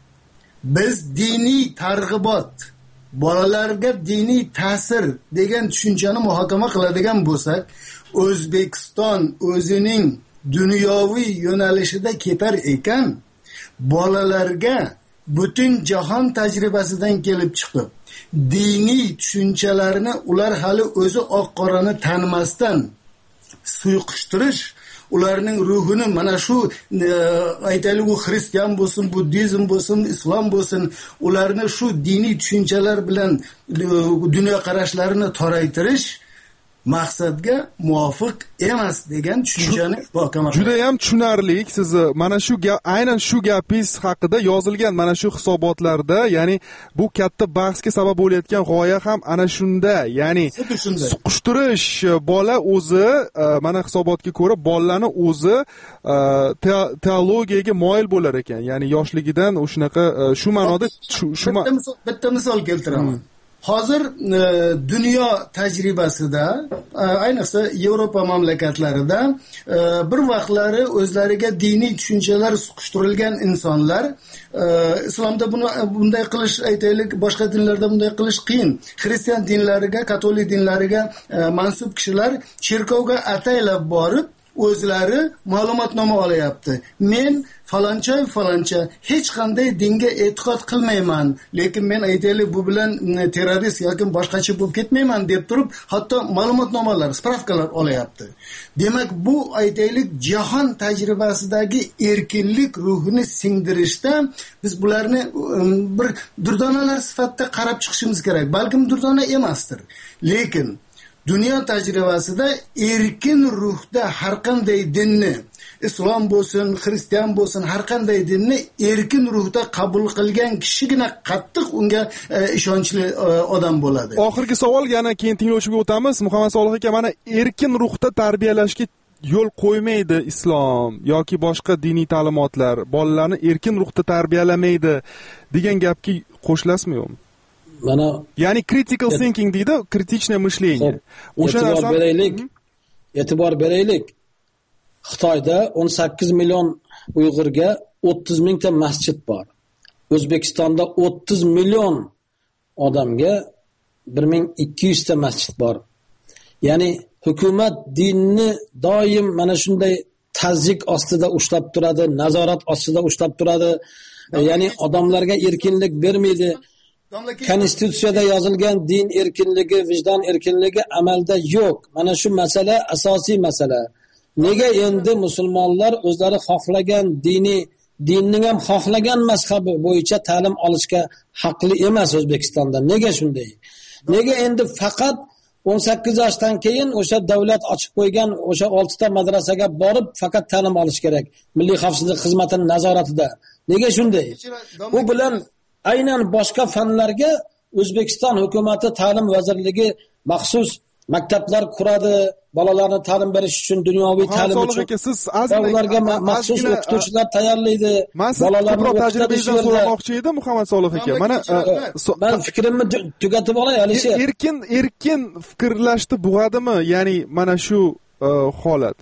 Biz diniy targ'ibot, bolalarga diniy ta'sir degan tushunchani muhokama qiladigan bo'lsak, O'zbekiston o'zining dunyoviy yo'nalishida ketar ekan, bolalarga butun jahon tajribasidan kelib chiqib, diniy tushunchalarni ular hali o'zi oq-qorani tanimasdan suyqishtirish, ularning ruhini mana shu aytaylik, u xristian bo'lsin, buddizm bo'lsin, islom bo'lsin, ularni shu diniy tushunchalar bilan dunyoqarashlarini toraytirish maqsadga muvofiq emas degan tushunchani muhokama qiladi. Juda ham tushunarli. Siz mana shu gap, aynan shu gapingiz haqida yozilgan mana shu hisobotlarda, ya'ni bu katta bahsga sabab bo'layotgan g'oya ham ana shunda, ya'ni suqishtirish, bola o'zi mana hisobotga ko'ra bolalarni o'zi teologiyaga moyil bo'lar ekan. Ya'ni yoshligidan o'shanaqa shu ma'noda shu bitta misol keltiraman. Hozir e, dunyo tajribasida, e, ayniqsa Yevropa mamlakatlarida e, bir vaqtlari o'zlariga diniy tushunchalar suqishtirilgan insonlar, e, islomda buni bunday qilish, aytaylik, boshqa dinlarda bunday qilish qiyin. Xristian dinlariga, katolik dinlariga e, mansub kishilar cherkovga ataylab borib o'zlari ma'lumotnoma olayapti. Men faloncha faloncha hech qanday dinga e'tiqod qilmayman, lekin men aytaylik bu bilan terrorist yoki boshqacha bo'lib ketmayman deb turib, hatto ma'lumotnomalar, spravkalar olayapti. Demak, bu aytaylik jahon tajribasidagi erkinlik ruhini singdirishda biz bularni bir durdonalar sifatida qarab chiqishimiz kerak. Balkim durdona emasdir, lekin dunyo tajribasida erkin ruhda har qanday dinni, islom bo'lsin, xristian bo'lsin, har qanday dinni erkin ruhda qabul qilgan kishigina qattiq unga e, ishonchli e, odam bo'ladi. Oxirgi savol, yana keyin tinglovchiga o'tamiz. Muhammad Solih aka, mana erkin ruhda tarbiyalashga yo'l qo'ymaydi islom yoki boshqa diniy ta'limotlar, bolalarni erkin ruhda tarbiyalamaydi degan gapga qo'shilasizmi yo'qmi? Mana, ya'ni critical thinking deydi, kritichное мышление. O'sha e'tibor beraylik. E'tibor beraylik. Xitoyda o'n sakkiz million Uyg'urga o'ttiz mingta masjid bor. O'zbekistonda o'ttiz million odamga bir ming ikki yuz ta masjid bor. Ya'ni hukumat dinni doim mana shunday tazyiq ostida ushlab turadi, nazorat ostida ushlab turadi. Ya'ni odamlarga erkinlik bermaydi. Konstitutsiyada yozilgan din erkinligi, vijdon erkinligi amalda yo'q. Mana shu masala asosiy masala. Nega endi musulmonlar o'zlari xohlagan diniy, dinning ham xohlagan mazhabi bo'yicha ta'lim olishga haqli emas O'zbekistonda? Nega shunday? Nega endi faqat o'n sakkiz yoshdan keyin o'sha davlat ochib qo'ygan o'sha oltita madrasaga borib faqat ta'lim olish kerak. Milliy xavfsizlik xizmatining nazoratida. Nega shunday? Bu bilan aynan boshqa fanlarga O'zbekiston hukumati ta'lim vazirligi maxsus maktablar quradi, bolalarni ta'lim berish uchun, dunyoviy ta'lim uchun. Siz ularga maxsus o'qituvchilar tayyorlaydi. Bolalarni tajribangizdan so'ramoqchi edim, Muhammad Solih aka. Mana men fikrimni tugatib olay, Alisher. Erkin erkin fikrlashni bo'ladimi? Ya'ni mana shu holat.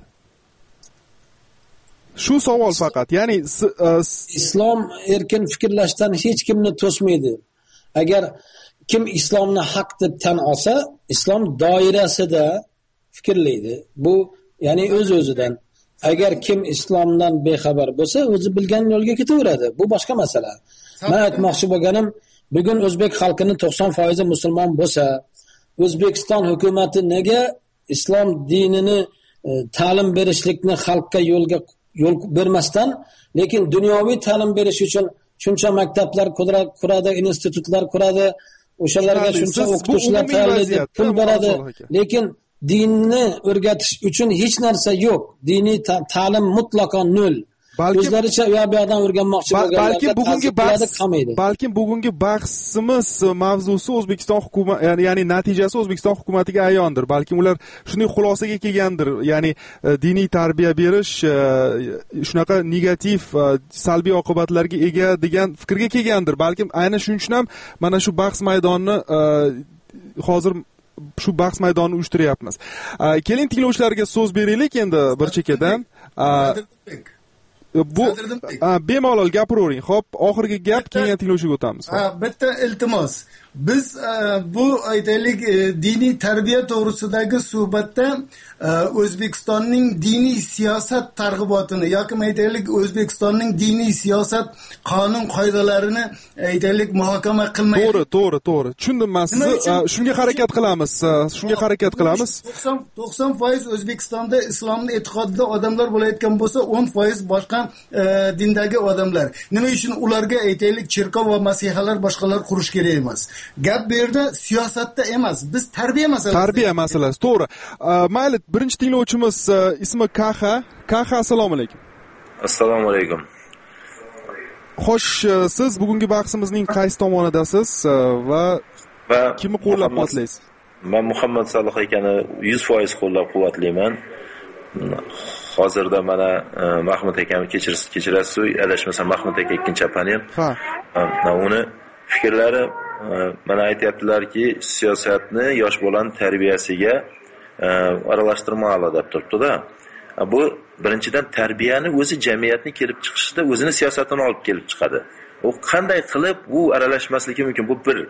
Shu savol faqat. Ya'ni islom erkin fikrlashdan hech kimni to'smaydi. Agar kim islomni haq deb tan olsa, islom doirasida fikrlaydi. Bu ya'ni o'z-o'zidan. Agar kim islomdan bexabar bo'lsa, o'zi bilgan yo'lga ketaveradi. Bu boshqa masala. Men aytmoqchi bo'lganim, bugun o'zbek xalqining to'qson foizi musulmon bo'lsa, O'zbekiston hukumati nega islom dinini e, ta'lim berishlikni xalqqa yo'lga yo'l bermasdan, lekin dunyoviy ta'lim berish uchun shuncha maktablar quradi, institutlar quradi, o'shalarga shuncha o'qituvchilar tayyorlaydi, pul beradi, lekin dinni o'rgatish uchun hech narsa yo'q. Diniy ta'lim mutlaqo nol. O'zlaricha u yoqdan o'rganmoqchi bo'lganlar balki bugungi bahs balki bugungi bahsimiz mavzusi O'zbekiston hukumati, ya'ni natijasi O'zbekiston hukumatiga ayondir. Balki ular shunday xulosaga kelgandir. Ya'ni diniy tarbiya berish shunaqa negativ, salbiy oqibatlarga ega degan fikrga kelgandir. Balki aynan shuning uchun ham mana shu bahs maydonini hozir shu bahs maydonini uyushtiryapmiz. Keling, tinglovchilarga so'z beraylik endi bir chekkadan. Bu bemalol gapiravering. Xo'p, oxirgi gap, keyin tinglovchiga o'tamiz. Ha, bitta iltimos. Biz bu aytaylik diniy tarbiya to'g'risidagi suhbatda O'zbekistonning diniy siyosat targ'ibotini yoki aytaylik O'zbekistonning diniy siyosat qonun qoidalarini aytaylik muhokama qilmaymiz. To'g'ri, to'g'ri, to'g'ri. Tushundim men sizni. Shunga harakat qilamiz. Shunga harakat qilamiz. to'qson foiz O'zbekistonda islomni e'tiqodida odamlar bo'layotgan bo'lsa, o'n foiz boshqa dindagi odamlar. Nima uchun ularga aytaylik cherkov va masihalar boshqalar qurish kerak emas? Gap bu yerda siyosatda emas, biz tarbiya masalasi. Tarbiya masalasi, to'g'ri. Mayli, birinchi tinglovchimiz ismi Kaha. Kaha, assalomu alaykum. Assalomu alaykum. Xo'sh, siz bugungi bahsimizning qaysi tomonidasiz va kimni qo'llab-quvvatlaysiz? Men Muhammad Solih akani yuz foiz qo'llab-quvvatlayman. Hozirda mana Mahmud akani kechirasiz, kechirasiz, adashmasam Mahmud aka ikkinchi apanim. Ha. Uni fikrlari mana aytayaptilarki, siyosatni yosh bolaning tarbiyasiga aralashtirmoqlar deb turibdi-da. Bu birinchidan tarbiyani o'zi jamiyatni kelib chiqishida o'zini siyosatini olib kelib chiqadi. U qanday qilib bu aralashmasligi mumkin? Bu bir.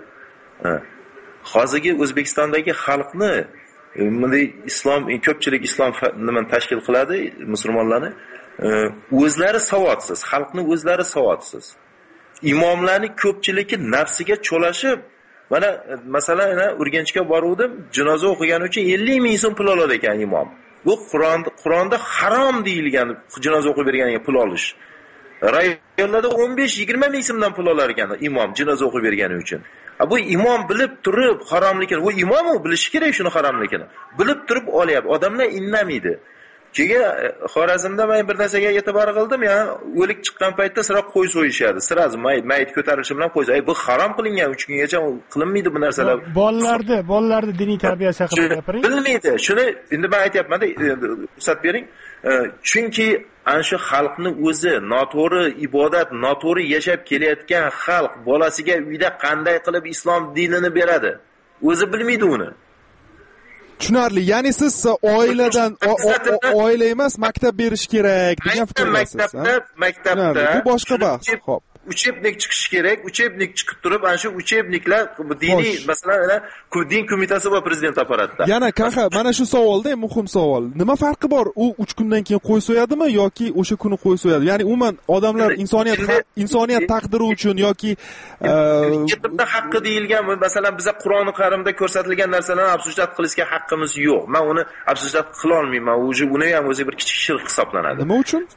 Hozirgi O'zbekistondagi xalqni bunday islom ko'pchilik islom nimani tashkil qiladi, musulmonlarni o'zlari savodsiz, xalqni o'zlari savodsiz. Imomlarning ko'pchiligi nafsiga cho'lashib, mana masalan, Urganchga boruvdim, janoza o'qigan uchun ellik ming so'm pul olar ekan imom. Bu Qur'onda Qur'onda harom deyilgan janoza o'qib berganiga pul olish. Rayonlarda o'n besh yigirma ming so'mdan pul olar ekan imom janoza o'qib bergani uchun. Bu imom bilib turib haromligini, bu imom u bilishi kerak shuni haromligini. Bilib turib olyapti. Odamlar indamaydi. Keyin Xorazmda men bir narsaga e'tibor qildim, ya'ni o'lik chiqqan paytda sira qo'y so'yishadi. Sirasi mayit, mayit ko'tarilishi bilan qo'y. Ay, bu harom qilingan uch kungacha qilinmaydi bu narsalar. Bolalarda, bolalarda diniy tarbiyasi haqida gapiring. Bilmaydi. Shuni endi men aytayapman-da, ruxsat bering. Chunki ana shu xalqni o'zi noto'g'ri ibodat, noto'g'ri yashab kelayotgan xalq bolasiga uyda qanday qilib islom dinini beradi? O'zi bilmaydi uni. Tushunarli. Ya'ni siz oiladan oila emas, maktab berish kerak degan fikrdasiz. Maktabda, maktabda bu boshqa bahs. Xo'p. Uchebnik chiqish kerak. Uchebnik chiqib turib, ana shu uchebniklar diniy, masalan, din qo'mitasi va prezident apparatida. Yana Kaha, mana shu savolda muhim savol. Nima farqi bor? U uch kundan keyin qo'y so'yadimi yoki o'sha kuni qo'y so'yadi? Ya'ni umuman odamlar insoniyat insoniyat taqdiri uchun yoki kitobda haqqi deyilgan, masalan, bizga Qur'oni Karimda ko'rsatilgan narsalarni absurdat qilishga haqqimiz yo'q. Men uni absurdat qila olmayman. O'zi uni ham o'zi bir kichik shirk hisoblanadi. Nima uchun?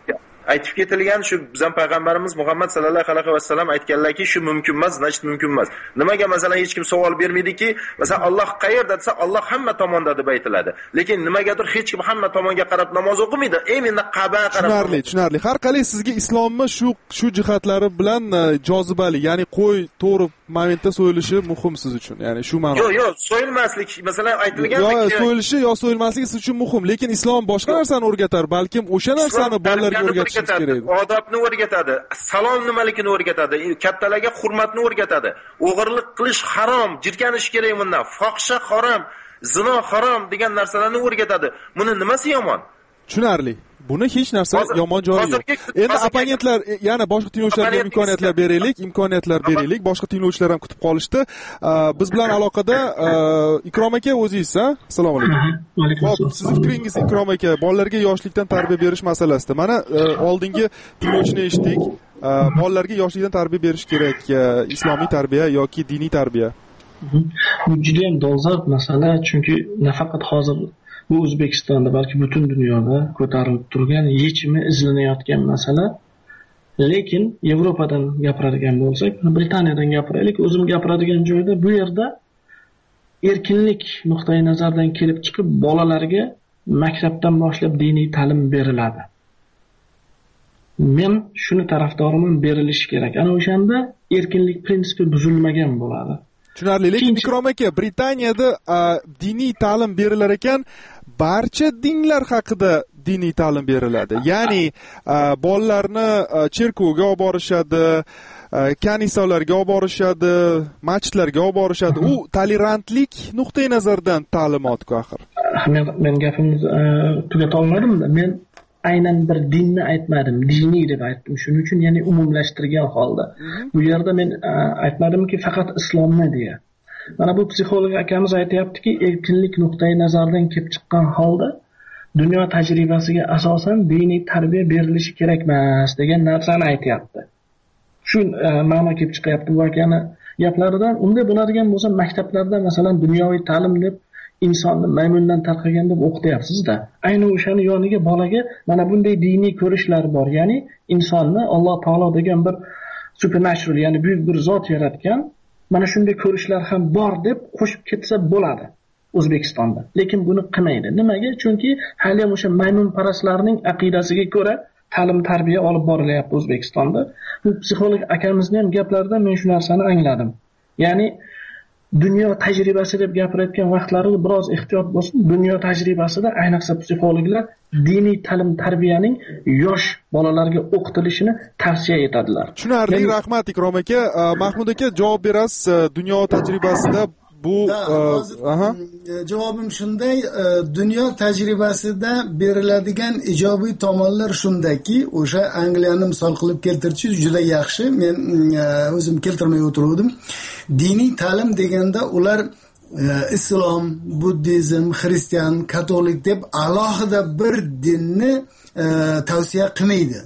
aytib ketilgan shu bizning payg'ambarimiz Muhammad sallallohu alayhi vasallam aytganlarki, shu mumkin emas, значит mumkin emas. Nimaga masalan hech kim savol bermaydiki, masalan Alloh qayerda desa Alloh hamma tomonda deb aytiladi. Lekin nimagadir hech kim hamma tomonga qarab namoz o'qimaydi. Endi Ka'baga qarab. Tushunarli, tushunarli. Har qalay sizga islomni shu shu jihatlari bilan jozibali, ya'ni qo'y to'g'ri momentda so'yilishi muhim siz uchun. Ya'ni shu ma'noda. Yo'q, yo'q, so'yilmaslik, masalan aytilgan yo so'yilishi yo so'yilmasligi siz uchun muhim, lekin islom boshqa narsani o'rgatar, balkim o'sha narsani bolalarga o'rgatish kerak. Odobni o'rgatadi, salom nimaligini o'rgatadi, kattalarga hurmatni o'rgatadi. O'g'irlik qilish harom, jirkanish kerak bundan. Fohisha harom, zino harom degan narsalarni o'rgatadi. Buni nimasi yomon? Tushunarli. Buni hech narsa yomon joyi yo'q. Endi opponentlar, yana boshqa tinglovchilarga imkoniyatlar beraylik, imkoniyatlar beraylik. Boshqa tinglovchilar ham kutib qolishdi. Biz bilan aloqada Ikrom aka o'zingiz, ha? Assalomu alaykum. Xo'p, sizning fikringiz Ikrom aka, bolalarga yoshlikdan tarbiya berish masalasida. Mana oldingi tinglovchini eshitdik. Bolalarga yoshlikdan tarbiya berish kerak, islomiy tarbiya yoki diniy tarbiya. Bu juda ham dolzarb masala, chunki nafaqat hozir bu O'zbekistonda, balki butun dunyoda ko'tarilib turgan, yechimi izlanayotgan masala. Lekin Yevropadan gapiradigan bo'lsak, Britaniyadan gapiraylik. O'zim gapiradigan joyda bu yerda erkinlik nuqtai nazaridan kelib chiqib, bolalarga maktabdan boshlab diniy ta'lim beriladi. Men shuni tarafdoriman, berilishi kerak. Ana o'shanda erkinlik prinsipi buzilmagan bo'ladi. Tushunarli, lekin Ikrom aka, Britaniyada diniy ta'lim berilar ekan, barcha dinlar haqida diniy ta'lim beriladi. Ya'ni bolalarni cherkovga olib borishadi, kanisalarga olib borishadi, masjidlarga olib borishadi. U tolerantlik nuqtai nazaridan ta'limot-ku axir. Men men gapimni tugata olmadim-da. Men aynan bir dinni aytmadim, diniy deb aytdim. Shuning uchun, ya'ni umumlashtirgan holda. Bu yerda men aytmadimki faqat islomni deya. Mana bu psixolog akamiz aytayaptiki, erkinlik nuqtai nazaridan kelib chiqqan holda dunyo tajribasiga asosan diniy tarbiya berilishi kerak emas degan narsani aytayapti. Shu ma'no kelib chiqyapti bu akani gaplaridan. Unda bo'ladigan bo'lsa, maktablarda masalan dunyoviy ta'lim deb insonni maymundan tarqagan deb o'qityapsiz-da. Aynan o'shani yoniga bolaga mana bunday diniy ko'rishlar bor. Ya'ni insonni Alloh taolo degan bir supernatural, ya'ni buyuk bir zot yaratgan. Mana shunday ko'rishlar ham bor deb qo'shib ketsa bo'ladi O'zbekistonda. Lekin buni qilmaydi. Nimaga? Chunki hali ham o'sha maymun parastlarning aqidasiga ko'ra ta'lim tarbiya olib borilyapti O'zbekistonda. Bu psixolog akamizning ham gaplaridan men shu narsani angladim. Ya'ni dunyo tajribasi deb gapirayotgan vaqtlarida biroz ehtiyot bo'lsin. Dunyo tajribasida ayniqsa psixologlar diniy ta'lim tarbiyaning yosh bolalarga o'qitilishini tavsiya etadilar. Tushunarli, rahmat Ikrom aka. Mahmud aka javob berasiz. Dunyo tajribasida bu aha javobim shunday, dunyo tajribasida beriladigan ijobiy tomonlar shundaki, o'sha Angliyani misol qilib keltirsangiz juda yaxshi. Men o'zim keltirmay o'tirdim. Diniy ta'lim deganda ular islom, buddizm, xristian, katolik deb alohida bir dinni tavsiya qilmaydi.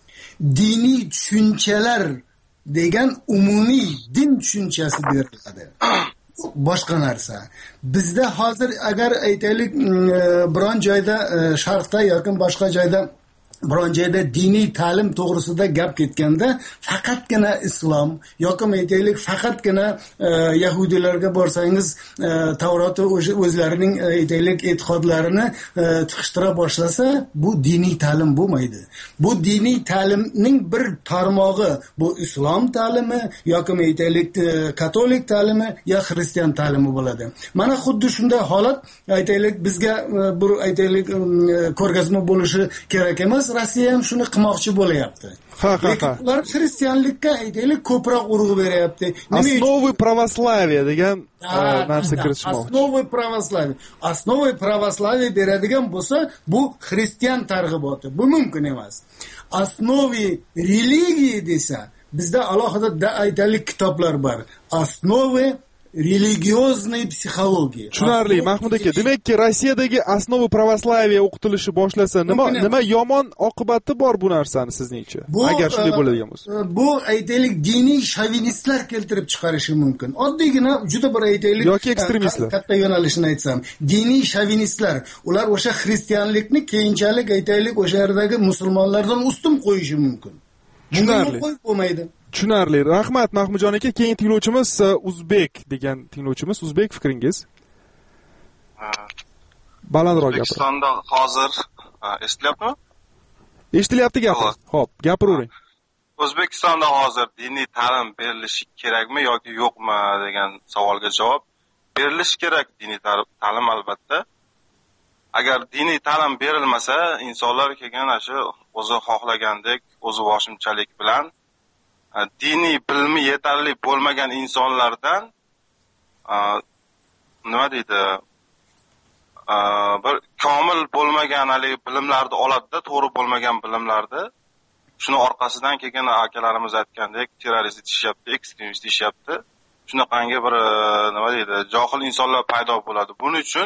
Diniy tushunchalar degan umumiy din tushunchasi beriladi. Boshqa narsa. Bizda hozir agar aytaylik biron joyda sharqda yoki boshqa joyda biron joyda diniy ta'lim to'g'risida gap ketganda faqatgina islom yoki aytaylik faqatgina yahudiylarga borsangiz Tavrot o'zlarining aytaylik e'tiqodlarini chiqishtira boshlasa, bu diniy ta'lim bo'lmaydi. Bu diniy ta'limning bir tarmog'i, bu islom ta'limi yoki aytaylik katolik ta'limi yo xristian ta'limi bo'ladi. Mana xuddi shunday holat aytaylik bizga bir aytaylik ko'rgazma bo'lishi kerak emas. Rossiya ham shuni qilmoqchi bo'layapti. Ha, ha, ha. Ular xristianlikka aytaylik ko'proq urg'u beryapti. Основы православия degan narsa kiritishmoqchi. Основы православия. Основы православия beradigan bo'lsa, bu xristian targ'iboti. Bu mumkin emas. Основы религии desa, bizda alohida aytaylik kitoblar bor. Основы religiozniy psixologiya. Tushunarli, Mahmud aka. Demakki, Rossiyadagi основа православия o'qitilishi boshlasa, nima nima yomon oqibati bor bu narsani sizningcha? Agar shunday bo'ladigan bo'lsa. Bu aytaylik diniy shovinistlar keltirib chiqarishi mumkin. Oddiygina juda bir aytaylik yoki ekstremistlar. Katta yo'nalishini aytsam, diniy shovinistlar, ular o'sha xristianlikni keyinchalik aytaylik o'sha yerdagi musulmonlardan ustun qo'yishi mumkin. Tushunarli. Qo'yib bo'lmaydi. Tushunarli. Rahmat Mahmudjon aka. Keyingi tinglovchimiz Uzbek degan tinglovchimiz. Uzbek, fikringiz? Balandroq gapiring. O'zbekistonda hozir eshitilyaptimi? Eshitilyapti, gapiring. Xo'p, gapiravering. O'zbekistonda hozir diniy ta'lim berilishi kerakmi yoki yo'qmi degan savolga javob, berilishi kerak diniy ta'lim albatta. Agar diniy ta'lim berilmasa, insonlar kelgan shu o'zi xohlagandek, o'zi boshimchalik bilan diniy bilimi yetarli bo'lmagan insonlardan nima deydi, bir komil bo'lmagan haligi bilimlarni oladi-da, to'g'ri bo'lmagan bilimlarni. Shuni orqasidan kelgan akalarimiz aytgandek, terrorist deyishyapti, ekstremist deyishyapti. Shunaqangi bir nima deydi, johil insonlar paydo bo'ladi. Buning uchun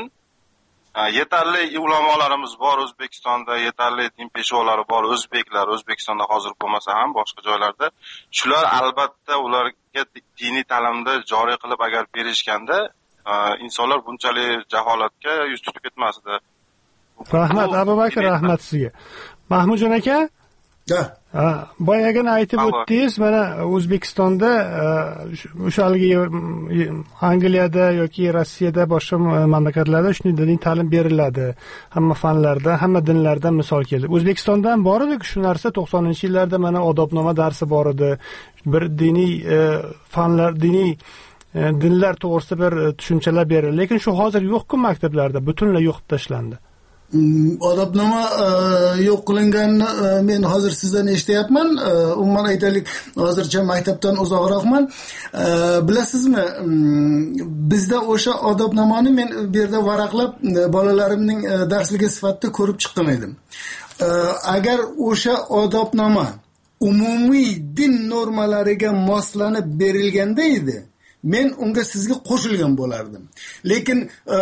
yetarli ulamolarimiz bor O'zbekistonda, yetarli din peshvolari bor o'zbeklar, O'zbekistonda hozir bo'lmasa ham boshqa joylarda. Shular albatta ularga diniy ta'limni joriy qilib agar berishganda, insonlar bunchalik jaholatga yuz tutib ketmasdi. Rahmat Abubakar, rahmat sizga. Mahmudjon aka? Da. Boyagina aytib o'tdingiz, mana O'zbekistonda o'sha haligi Angliyada yoki Rossiyada boshqa mamlakatlarda shunday diniy ta'lim beriladi. Hamma fanlarda, hamma dinlardan misol keldi. O'zbekistonda ham bor edi shu narsa to'qsoninchi yillarda mana odobnoma darsi bor edi. Bir diniy fanlar, diniy dinlar to'g'risida bir tushunchalar berildi, lekin shu hozir yo'q-ku maktablarda, butunlay yo'qib tashlandi. Odobnoma yo'q qilinganini men hozir sizdan eshityapman. Umuman aytaylik, hozircha maktabdan uzoqroqman. Bilasizmi, bizda o'sha odobnomani men bu yerda varaqlab bolalarimning darsligi sifatida ko'rib chiqqan edim. Agar o'sha odobnoma umumiy din normalariga moslanib berilganda edi, men unga sizga qo'shilgan bo'lardim. Lekin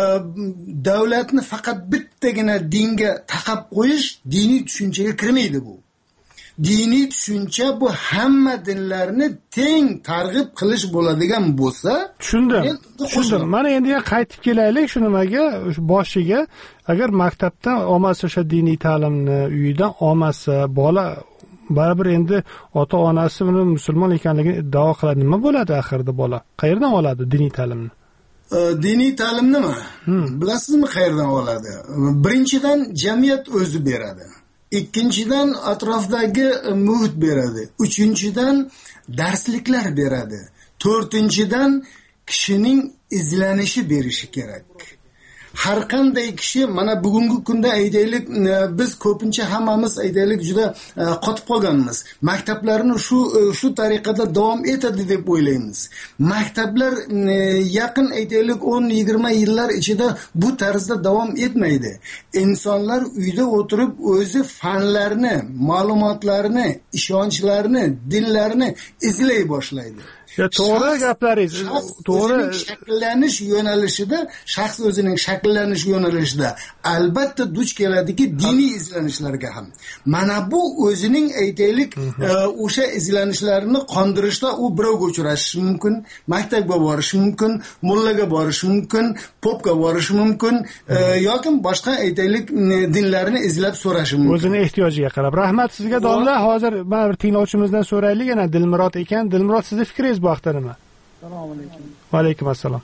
davlatni faqat bittagina dinga taqab qo'yish diniy tushunchaga kirmaydi bu. Diniy tushuncha bu hamma dinlarni teng targ'ib qilish bo'ladigan bo'lsa, tushundim. Tushundim. Mana endi qaytib kelaylik shu nimaga, boshiga. Agar maktabdan olmasa o'sha diniy ta'limni, uyidan olmasa, bola baribir endi ota-onasi uni musulmon ekanligini iddao qiladi. Nima bo'ladi axirda bola? Qayerdan oladi diniy ta'limni? Diniy ta'lim nima? Bilasizmi qayerdan oladi? Birinchidan jamiyat o'zi beradi. Ikkinchidan atrofdagi muhit beradi. Uchinchidan darsliklar beradi. To'rtinchidan kishining izlanishi berishi kerak. Har qanday kishi mana bugungi kunda aytaylik, biz ko'pincha hammamiz aytaylik juda qotib qolganmiz. Maktablarni shu shu tariqada davom etadi deb o'ylaymiz. Maktablar yaqin aytaylik o'n yigirma yillar ichida bu tarzda davom etmaydi. Insonlar uyda o'tirib o'zi fanlarni, ma'lumotlarni, ishonchlarini, dinlarini izlay boshlaydi. Ya to'g'ri gaplaringiz, to'g'ri. Shakllanish yo'nalishida, shaxs o'zining shakllanish yo'nalishida albatta duch keladiki diniy izlanishlarga ham. Mana bu o'zining aytaylik o'sha izlanishlarini qondirishda u birovga uchrashi mumkin, maktabga borishi mumkin, mullaga borishi mumkin, popga borishi mumkin yoki boshqa aytaylik dinlarni izlab so'rashi mumkin. O'zining ehtiyojiga qarab. Rahmat sizga domla. Hozir mana bir tinglovchimizdan so'raylik, yana Dilmurod ekan. Dilmurod, sizning fikringiz bu haqda nima? Assalomu alaykum. Va alaykum assalom.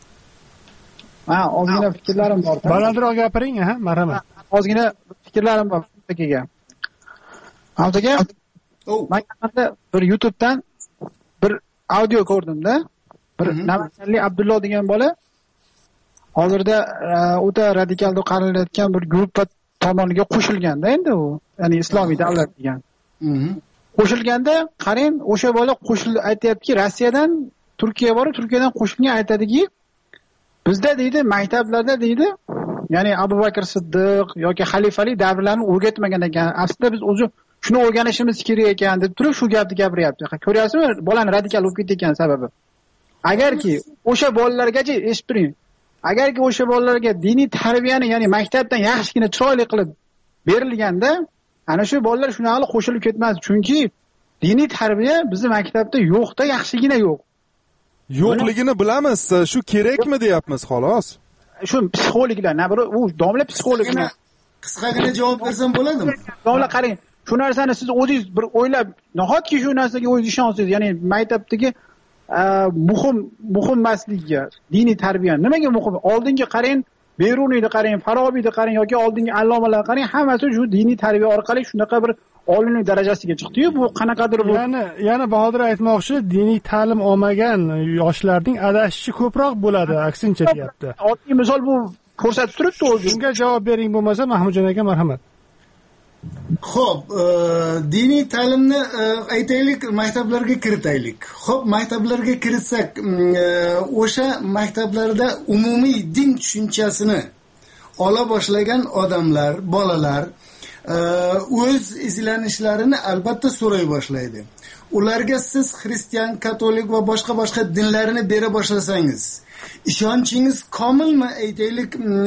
Ha, ozgina fikrlarim bor. Balandroq gapiring, ha, marhamat. Ozgina fikrlarim bor akaga. Aka, men bir YouTube'dan bir audio ko'rdim-da. Bir Navkarli Abdullo degan bola hozirda o'ta radikal qaralayotgan bir guruh tomoniga qo'shilganda endi u, ya'ni islomiy davlat degan. Qo'shilganda qarang, o'sha bola qo'shil aytayaptiki, Rossiyadan Turkiya bor, Turkiyadan qo'shilgan aytadiki, bizda deydi maktablarda deydi, ya'ni Abu Bakr Siddiq yoki xalifalik davrlarini o'rgatmagan ekan. Aslida biz o'zi shuni o'rganishimiz kerak ekan deb turib shu gapni gapiryapti. Ko'ryapsizmi, bolani radikal bo'lib ketgan sababi. Agarki o'sha bolalargacha eshitib turing. Agarki o'sha bolalarga diniy tarbiyani, ya'ni maktabdan yaxshigina chiroyli qilib berilganda, ana shu bolalar shunaqa qo'shilib ketmas. Chunki diniy tarbiya bizning maktabda yo'qda, yaxshigina yo'q. Yo'qligini bilamiz, shu kerakmi deyapmiz xolos. Shu psixologlar, na bir u domla psixologlar. Qisqagina javob bersam bo'ladimi? Domla qarang, shu narsani siz o'zingiz bir o'ylab, nahotki shu narsaga o'zingiz ishonsangiz, ya'ni maktabdagi muhim muhim masligiga diniy tarbiya nimaga muhim? Oldingi qarang, Beruniyni qarang, Farobiyni qarang yoki oldingi allomalarni qarang, hammasi shu diniy tarbiya orqali shunaqa bir oliy darajasiga chiqdi-yu, bu qanaqadir bu. Ya'ni, yana Bahodir aytmoqchi, diniy ta'lim olmagan yoshlarning adashishi ko'proq bo'ladi, aksincha deyapti. Oddiy misol bu ko'rsatib turibdi o'zi. Shunga javob bering bo'lmasa, Mahmudjon aka, marhamat. Xo'p, diniy ta'limni aytaylik, maktablarga kiritaylik. Xo'p, maktablarga kiritsak, o'sha maktablarda umumiy din tushunchasini ola boshlagan odamlar, bolalar o'z izlanishlarini albatta so'ray boshlaydi. Ularga siz xristian, katolik va boshqa boshqa dinlarni bera boshlasangiz, ishonchingiz komilmi? Aytaylik,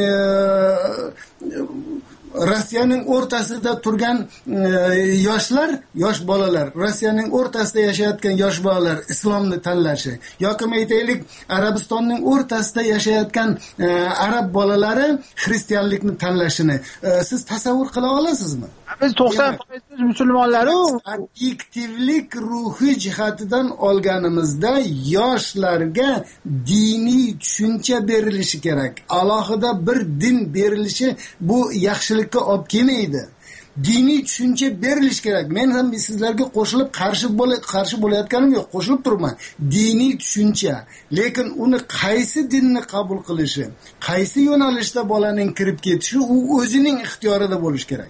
Rossiyaning o'rtasida turgan yoshlar, yosh bolalar, Rossiyaning o'rtasida yashayotgan yosh bolalar islomni tanlashi yoki aytaylik Arabistonning o'rtasida yashayotgan arab bolalari xristianlikni tanlashini siz tasavvur qila olasizmi? Biz to'qson foiz musulmonlar-u aktivlik ruhi jihatidan olganimizda yoshlarga diniy tushuncha berilishi kerak. Alohida bir din berilishi bu yaxshilikka olib kelmaydi. Diniy tushuncha berilish kerak. Men ham sizlarga qo'shilib qarshi bo'la qarshi bo'layotganim yo'q, qo'shilib turman. Diniy tushuncha, lekin uni qaysi dinni qabul qilishi, qaysi yo'nalishda bolaning kirib ketishi u o'zining ixtiyorida bo'lishi kerak.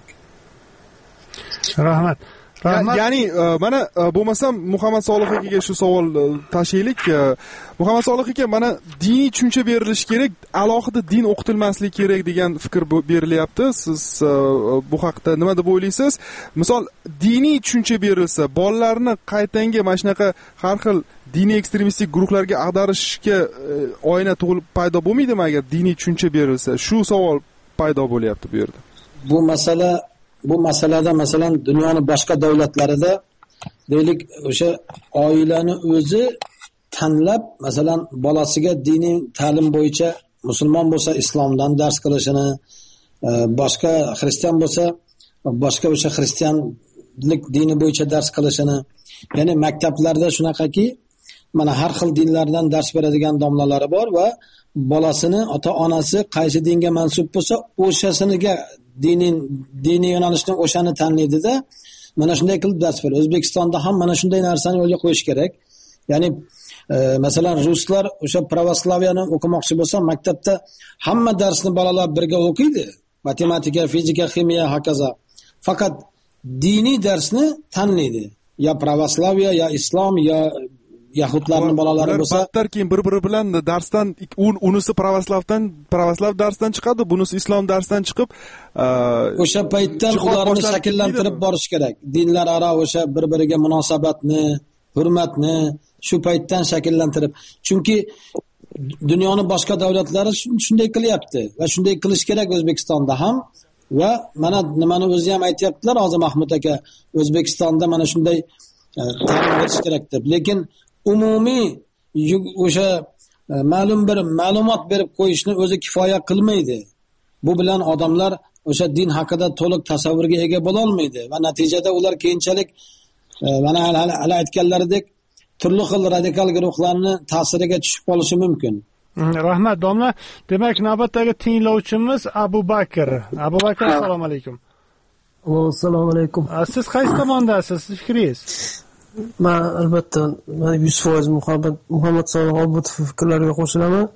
Rahmat. Rahmat. Ya'ni mana bo'lmasam Muhammad Solih akaga shu savol tashlaylik. Muhammad Solih aka, mana diniy tushuncha berilishi kerak, alohida din o'qitilmasligi kerak degan fikr berilyapti. Siz bu haqda nima deb o'ylaysiz? Misol, diniy tushuncha berilsa, bolalarni qaytanga mana shunaqa har xil diniy ekstremistik guruhlarga ag'darishga oyna tug'ilib paydo bo'lmaydimi agar diniy tushuncha berilsa? Shu savol paydo bo'lyapti bu yerda. Bu masala Bu masalada masalan dunyoning boshqa davlatlarida deylik o'sha oilani o'zi tanlab masalan bolasiga diniy ta'lim bo'yicha musulmon bo'lsa islomdan dars qilishini, boshqa xristian bo'lsa boshqa o'sha xristianlik dini bo'yicha dars qilishini, ya'ni maktablarda shunaqaki mana har xil dinlardan dars beradigan domlalari bor va bolasini ota-onasi qaysi dinga mansub bo'lsa o'shasiniga diniy diniy yo'nalishdan o'shani tanlaydida mana shunday qilib dars beradi. O'zbekistonda ham mana shunday narsani yo'lga qo'yish kerak. Ya'ni e, masalan ruslar o'sha pravoslaviyani o'qimoqchi bo'lsa maktabda hamma darsni bolalar birga o'qiydi. Matematika, fizika, ximiya hokazo. Faqat diniy darsni tanlaydi. Ya pravoslaviya, ya islom, ya yahudlarning bolalari bo'lsa, battar keyin bir-biri bilan darsdan unisi pravoslavdan pravoslav darsdan chiqadi, bunisi islom darsdan chiqib, o'sha paytdan ularni shakllantirib borish kerak. Dinlar aro o'sha bir-biriga munosabatni, hurmatni shu paytdan shakllantirib. Chunki dunyoning boshqa davlatlari shunday qilyapti va shunday qilish kerak O'zbekistonda ham. Va mana nimani o'zi ham aytayaptilar hozir Mahmud aka, O'zbekistonda mana shunday ta'lim berish kerak deb. Lekin umumiy o'sha ma'lum bir ma'lumot berib qo'yishni o'zi kifoya qilmaydi. Bu bilan odamlar o'sha din haqida to'liq tasavvurga ega bo'la olmaydi va natijada ular keyinchalik mana hali aytganlaridek turli xil radikal guruhlarni ta'siriga tushib qolishi mumkin. Rahmat domla. Demak, navbatdagi tinglovchimiz Abu Bakr. Abu Bakr, assalomu alaykum. Assalomu alaykum. Siz qaysi tomondasiz? Siz fikringiz? Men albatta yuz foiz Muhammad Muhammad Solih Obudov fikrlariga qo'shilaman.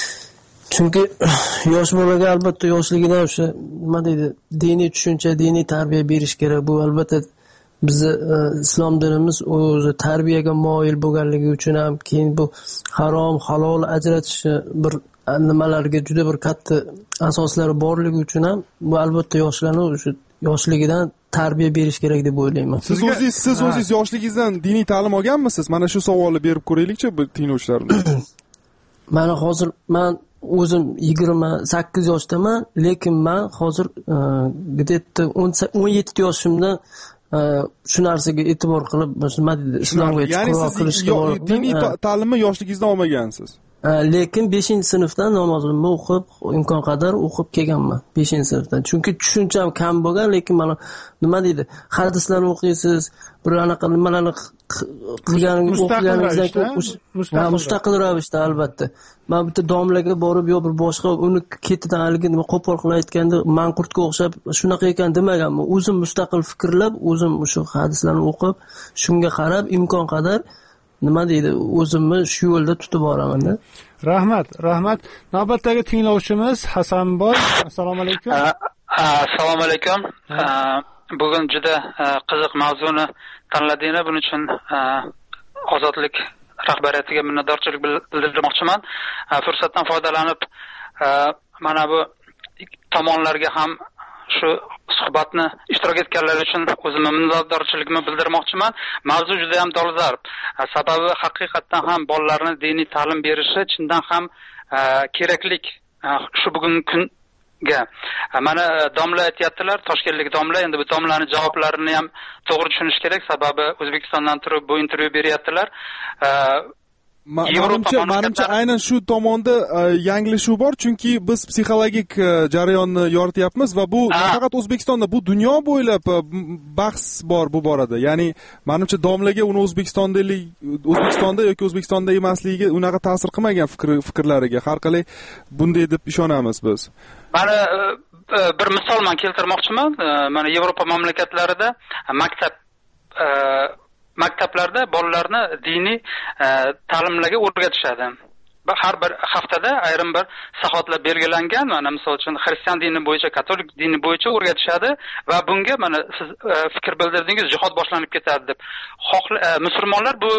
Chunki yosh bolaga albatta yoshligida o'sha nima deydi, diniy tushuncha, diniy tarbiya berish kerak. Bu albatta bizni islom dinimiz o'zi tarbiyaga moyil bo'lganligi uchun ham, keyin bu harom, halol ajratishi bir nimalarga juda bir katta asoslari borligi uchun ham bu albatta yoshlarni o'sha yoshligidan tarbiya berish kerak deb o'ylayman. Siz o'zingiz siz o'zingiz yoshligingizdan diniy ta'lim olganmisiz? Mana shu savolni berib ko'raylikchi bu tinglovchilarga. mana hozir man o'zim yigirma sakkiz yoshdaman, lekin men hozir где-то o'n yetti yoshimda shu narsaga e'tibor qilib, nima deydi, islomga chiqib qilishga ya'ni siz diniy ta'limni yoshligingizda olmagansiz. Lekin beshinchi sinfdan namozni o'qib, imkon qadar o'qib kelganman beshinchi sinfdan. Chunki tushuncham kam bo'lgan, lekin mana nima deydi, hadislarni o'qiysiz, bir anaqa nimalarni qilganingiz o'qiganingizdan keyin mustaqil ravishda albatta. Men bitta domlaga borib yo bir boshqa uni ketidan haligi nima qo'pol qilib aytganda, manqurtga o'xshab shunaqa ekan demaganman. O'zim mustaqil fikrlab, o'zim o'sha hadislarni o'qib, shunga qarab imkon qadar nima deydi, o'zimni shu yo'lda tutib boraman-da. Rahmat, rahmat. Navbatdagi tinglovchimiz Hasanboy. Assalomu alaykum. Assalomu alaykum. Bugun juda qiziq mavzuni tanladinglar. Buning uchun Ozodlik rahbariyatiga minnatdorchilik bildirmoqchiman. Fursatdan foydalanib mana bu tomonlarga ham shu suhbatni ishtirok etganlar uchun o'zimni minnatdorchiligimni bildirmoqchiman. Mavzu juda ham dolzarb. Sababi haqiqatdan ham bolalarni diniy ta'lim berishi chindan ham keraklik shu bugungi kunga. Mana domla aytayaptilar, toshkentlik domla, endi bu domlaning javoblarini ham to'g'ri tushunish kerak, sababi O'zbekistondan turib bu intervyu beryaptilar. Menimcha, menimcha aynan shu tomonda yangilishuv bor, chunki biz psixologik jarayonni yorityapmiz va bu faqat O'zbekistonda, bu dunyo bo'ylab bahs bor bu borada. Ya'ni menimcha domlaga uni O'zbekistondalik, O'zbekistonda yoki O'zbekistonda emasligiga unaqa ta'sir qilmagan fikrlariga har qalay bunday deb ishonamiz biz. Mana bir misol men keltirmoqchiman. Mana Yevropa mamlakatlarida maktab maktablarda bolalarni diniy ta'limlarga o'rgatishadi. Har bir haftada ayrim bir soatlar belgilangan, mana misol uchun xristian dini bo'yicha, katolik dini bo'yicha o'rgatishadi va bunga mana siz fikr bildirdingiz, jihod boshlanib ketadi deb. Musulmonlar bu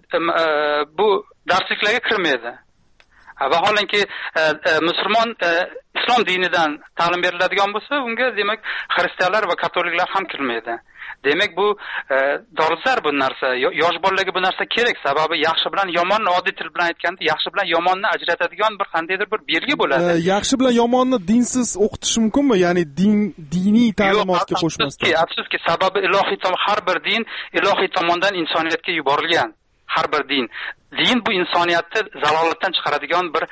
bu darsliklarga kirmaydi. Vaholanki musulmon islom dinidan ta'lim beriladigan bo'lsa, unga demak xristianlar va katoliklar ham kirmaydi. Demak bu dolzarb bu narsa. Yosh bolalarga bu narsa kerak, sababi yaxshi bilan yomonni, oddiy til bilan aytganda, yaxshi bilan yomonni ajratadigan bir qandaydir bir belgi bo'ladi. Yaxshi bilan yomonni dinsiz o'qitish mumkinmi? Ya'ni din diniy ta'limotga qo'shmasdan. Afsuski, sababi ilohiy tom har bir din ilohiy tomondan insoniyatga yuborilgan. Har bir din din bu insoniyatni zalolatdan chiqaradigan bir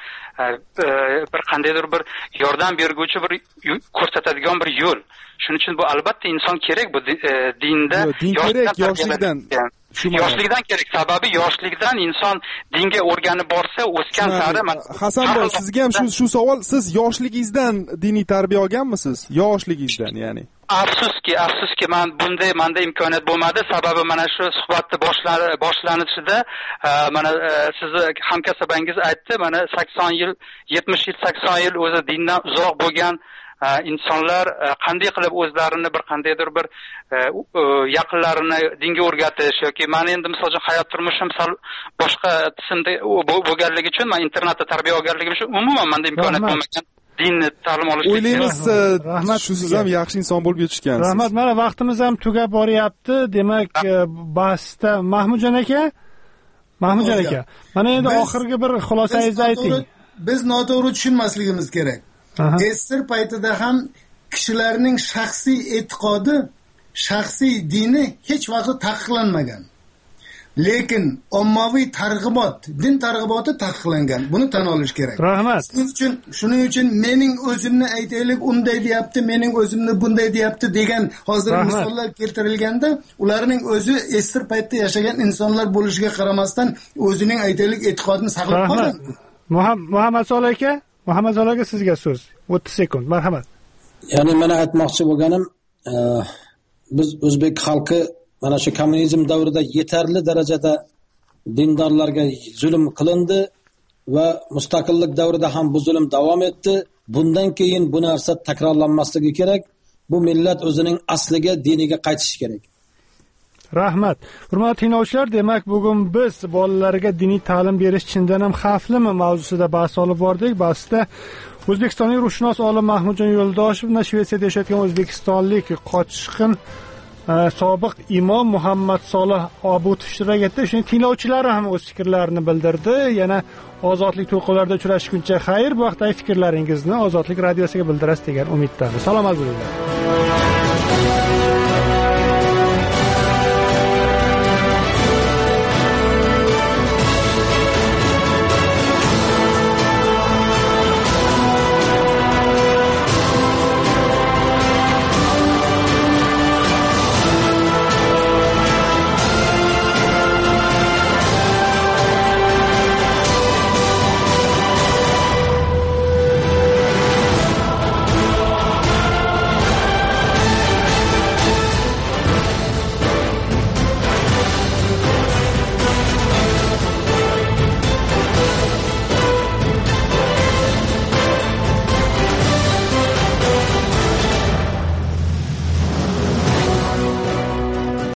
bir qandaydir bir yordam berguvchi, bir ko'rsatadigan bir yo'l. Shuning uchun bu albatta inson kerak bu dinda. Din kerak yoshlikdan. Yoshlikdan kerak, sababi yoshlikdan inson dinga o'rganib borsa, o'sgan sari. Hasanboy, sizga ham shu shu savol, siz yoshligingizdan diniy tarbiya olganmisiz? Yoshligingizdan, ya'ni. Afsuski, afsuski men bunday menda imkoniyat bo'lmadi, sababi mana shu suhbatni boshlanishida mana sizni hamkasbangiz aytdi, mana sakson yil, yetmish yil, sakson yil o'zi dindan uzoq bo'lgan insonlar qanday qilib o'zlarini bir qandaydir bir yaqinlarini dinga o'rgatish yoki men endi masalan hayot turmushim sal boshqa tizimda bo'lganligi uchun, men internatda tarbiya olganligim uchun umuman menda imkoniyat bo'lmagan dinni ta'lim olishga. O'ylaymiz, rahmat, siz ham yaxshi inson bo'lib yetishgansiz. Rahmat, mana vaqtimiz ham tugab boryapti. Demak, bahsda Mahmudjon aka, Mahmudjon aka, mana endi oxirgi bir xulosangizni ayting. Biz noto'g'ri tushunmasligimiz kerak. Ta'sir paytida ham kishilarning shaxsiy e'tiqodi, shaxsiy dini hech vaqt taqiqlanmagan. Lekin ommaviy targ'ibot, din targ'iboti taqiqlangan. Buni tan olish kerak. Rahmat. Shuning uchun, shuning uchun mening o'zimni aytaylik, unday deyapti, mening o'zimni bunday deyapti degan hozir misollar keltirilganda, ularning o'zi esir paytda yashagan insonlar bo'lishiga qaramasdan o'zining aytaylik e'tiqodini saqlab qolgan. Muhammad Solih aka, Muhammad Solih aka, sizga so'z. o'ttiz sekund. Marhamat. Ya'ni men aytmoqchi bo'lganim, biz o'zbek xalqi mana shu kommunizm davrida yetarli darajada dindorlarga zulm qilindi va mustaqillik davrida ham bu zulm davom etdi. Bundan keyin bu narsa takrorlanmasligi kerak. Bu millat o'zining asliga, diniga qaytishi kerak. Rahmat. Hurmatli tinglovchilar, demak bugun biz bolalarga diniy ta'lim berish chindan ham xavflimi mavzusida bahs olib bordik. Bahsda O'zbekistonlik ruhshunos olim Mahmudjon Yo'ldoshev va Shvetsiyada yashayotgan o'zbekistonlik qochqin sobiq imom Muhammad Solih Obutov ishtirok etdi. Shuning tinglovchilari ham o'z fikrlarini bildirdi. Yana ozodlik to'lqinlarida uchrashguncha xayr, bu vaqtdagi fikrlaringizni Ozodlik radiosiga bildirasiz degan umiddamiz. Salomat bo'linglar.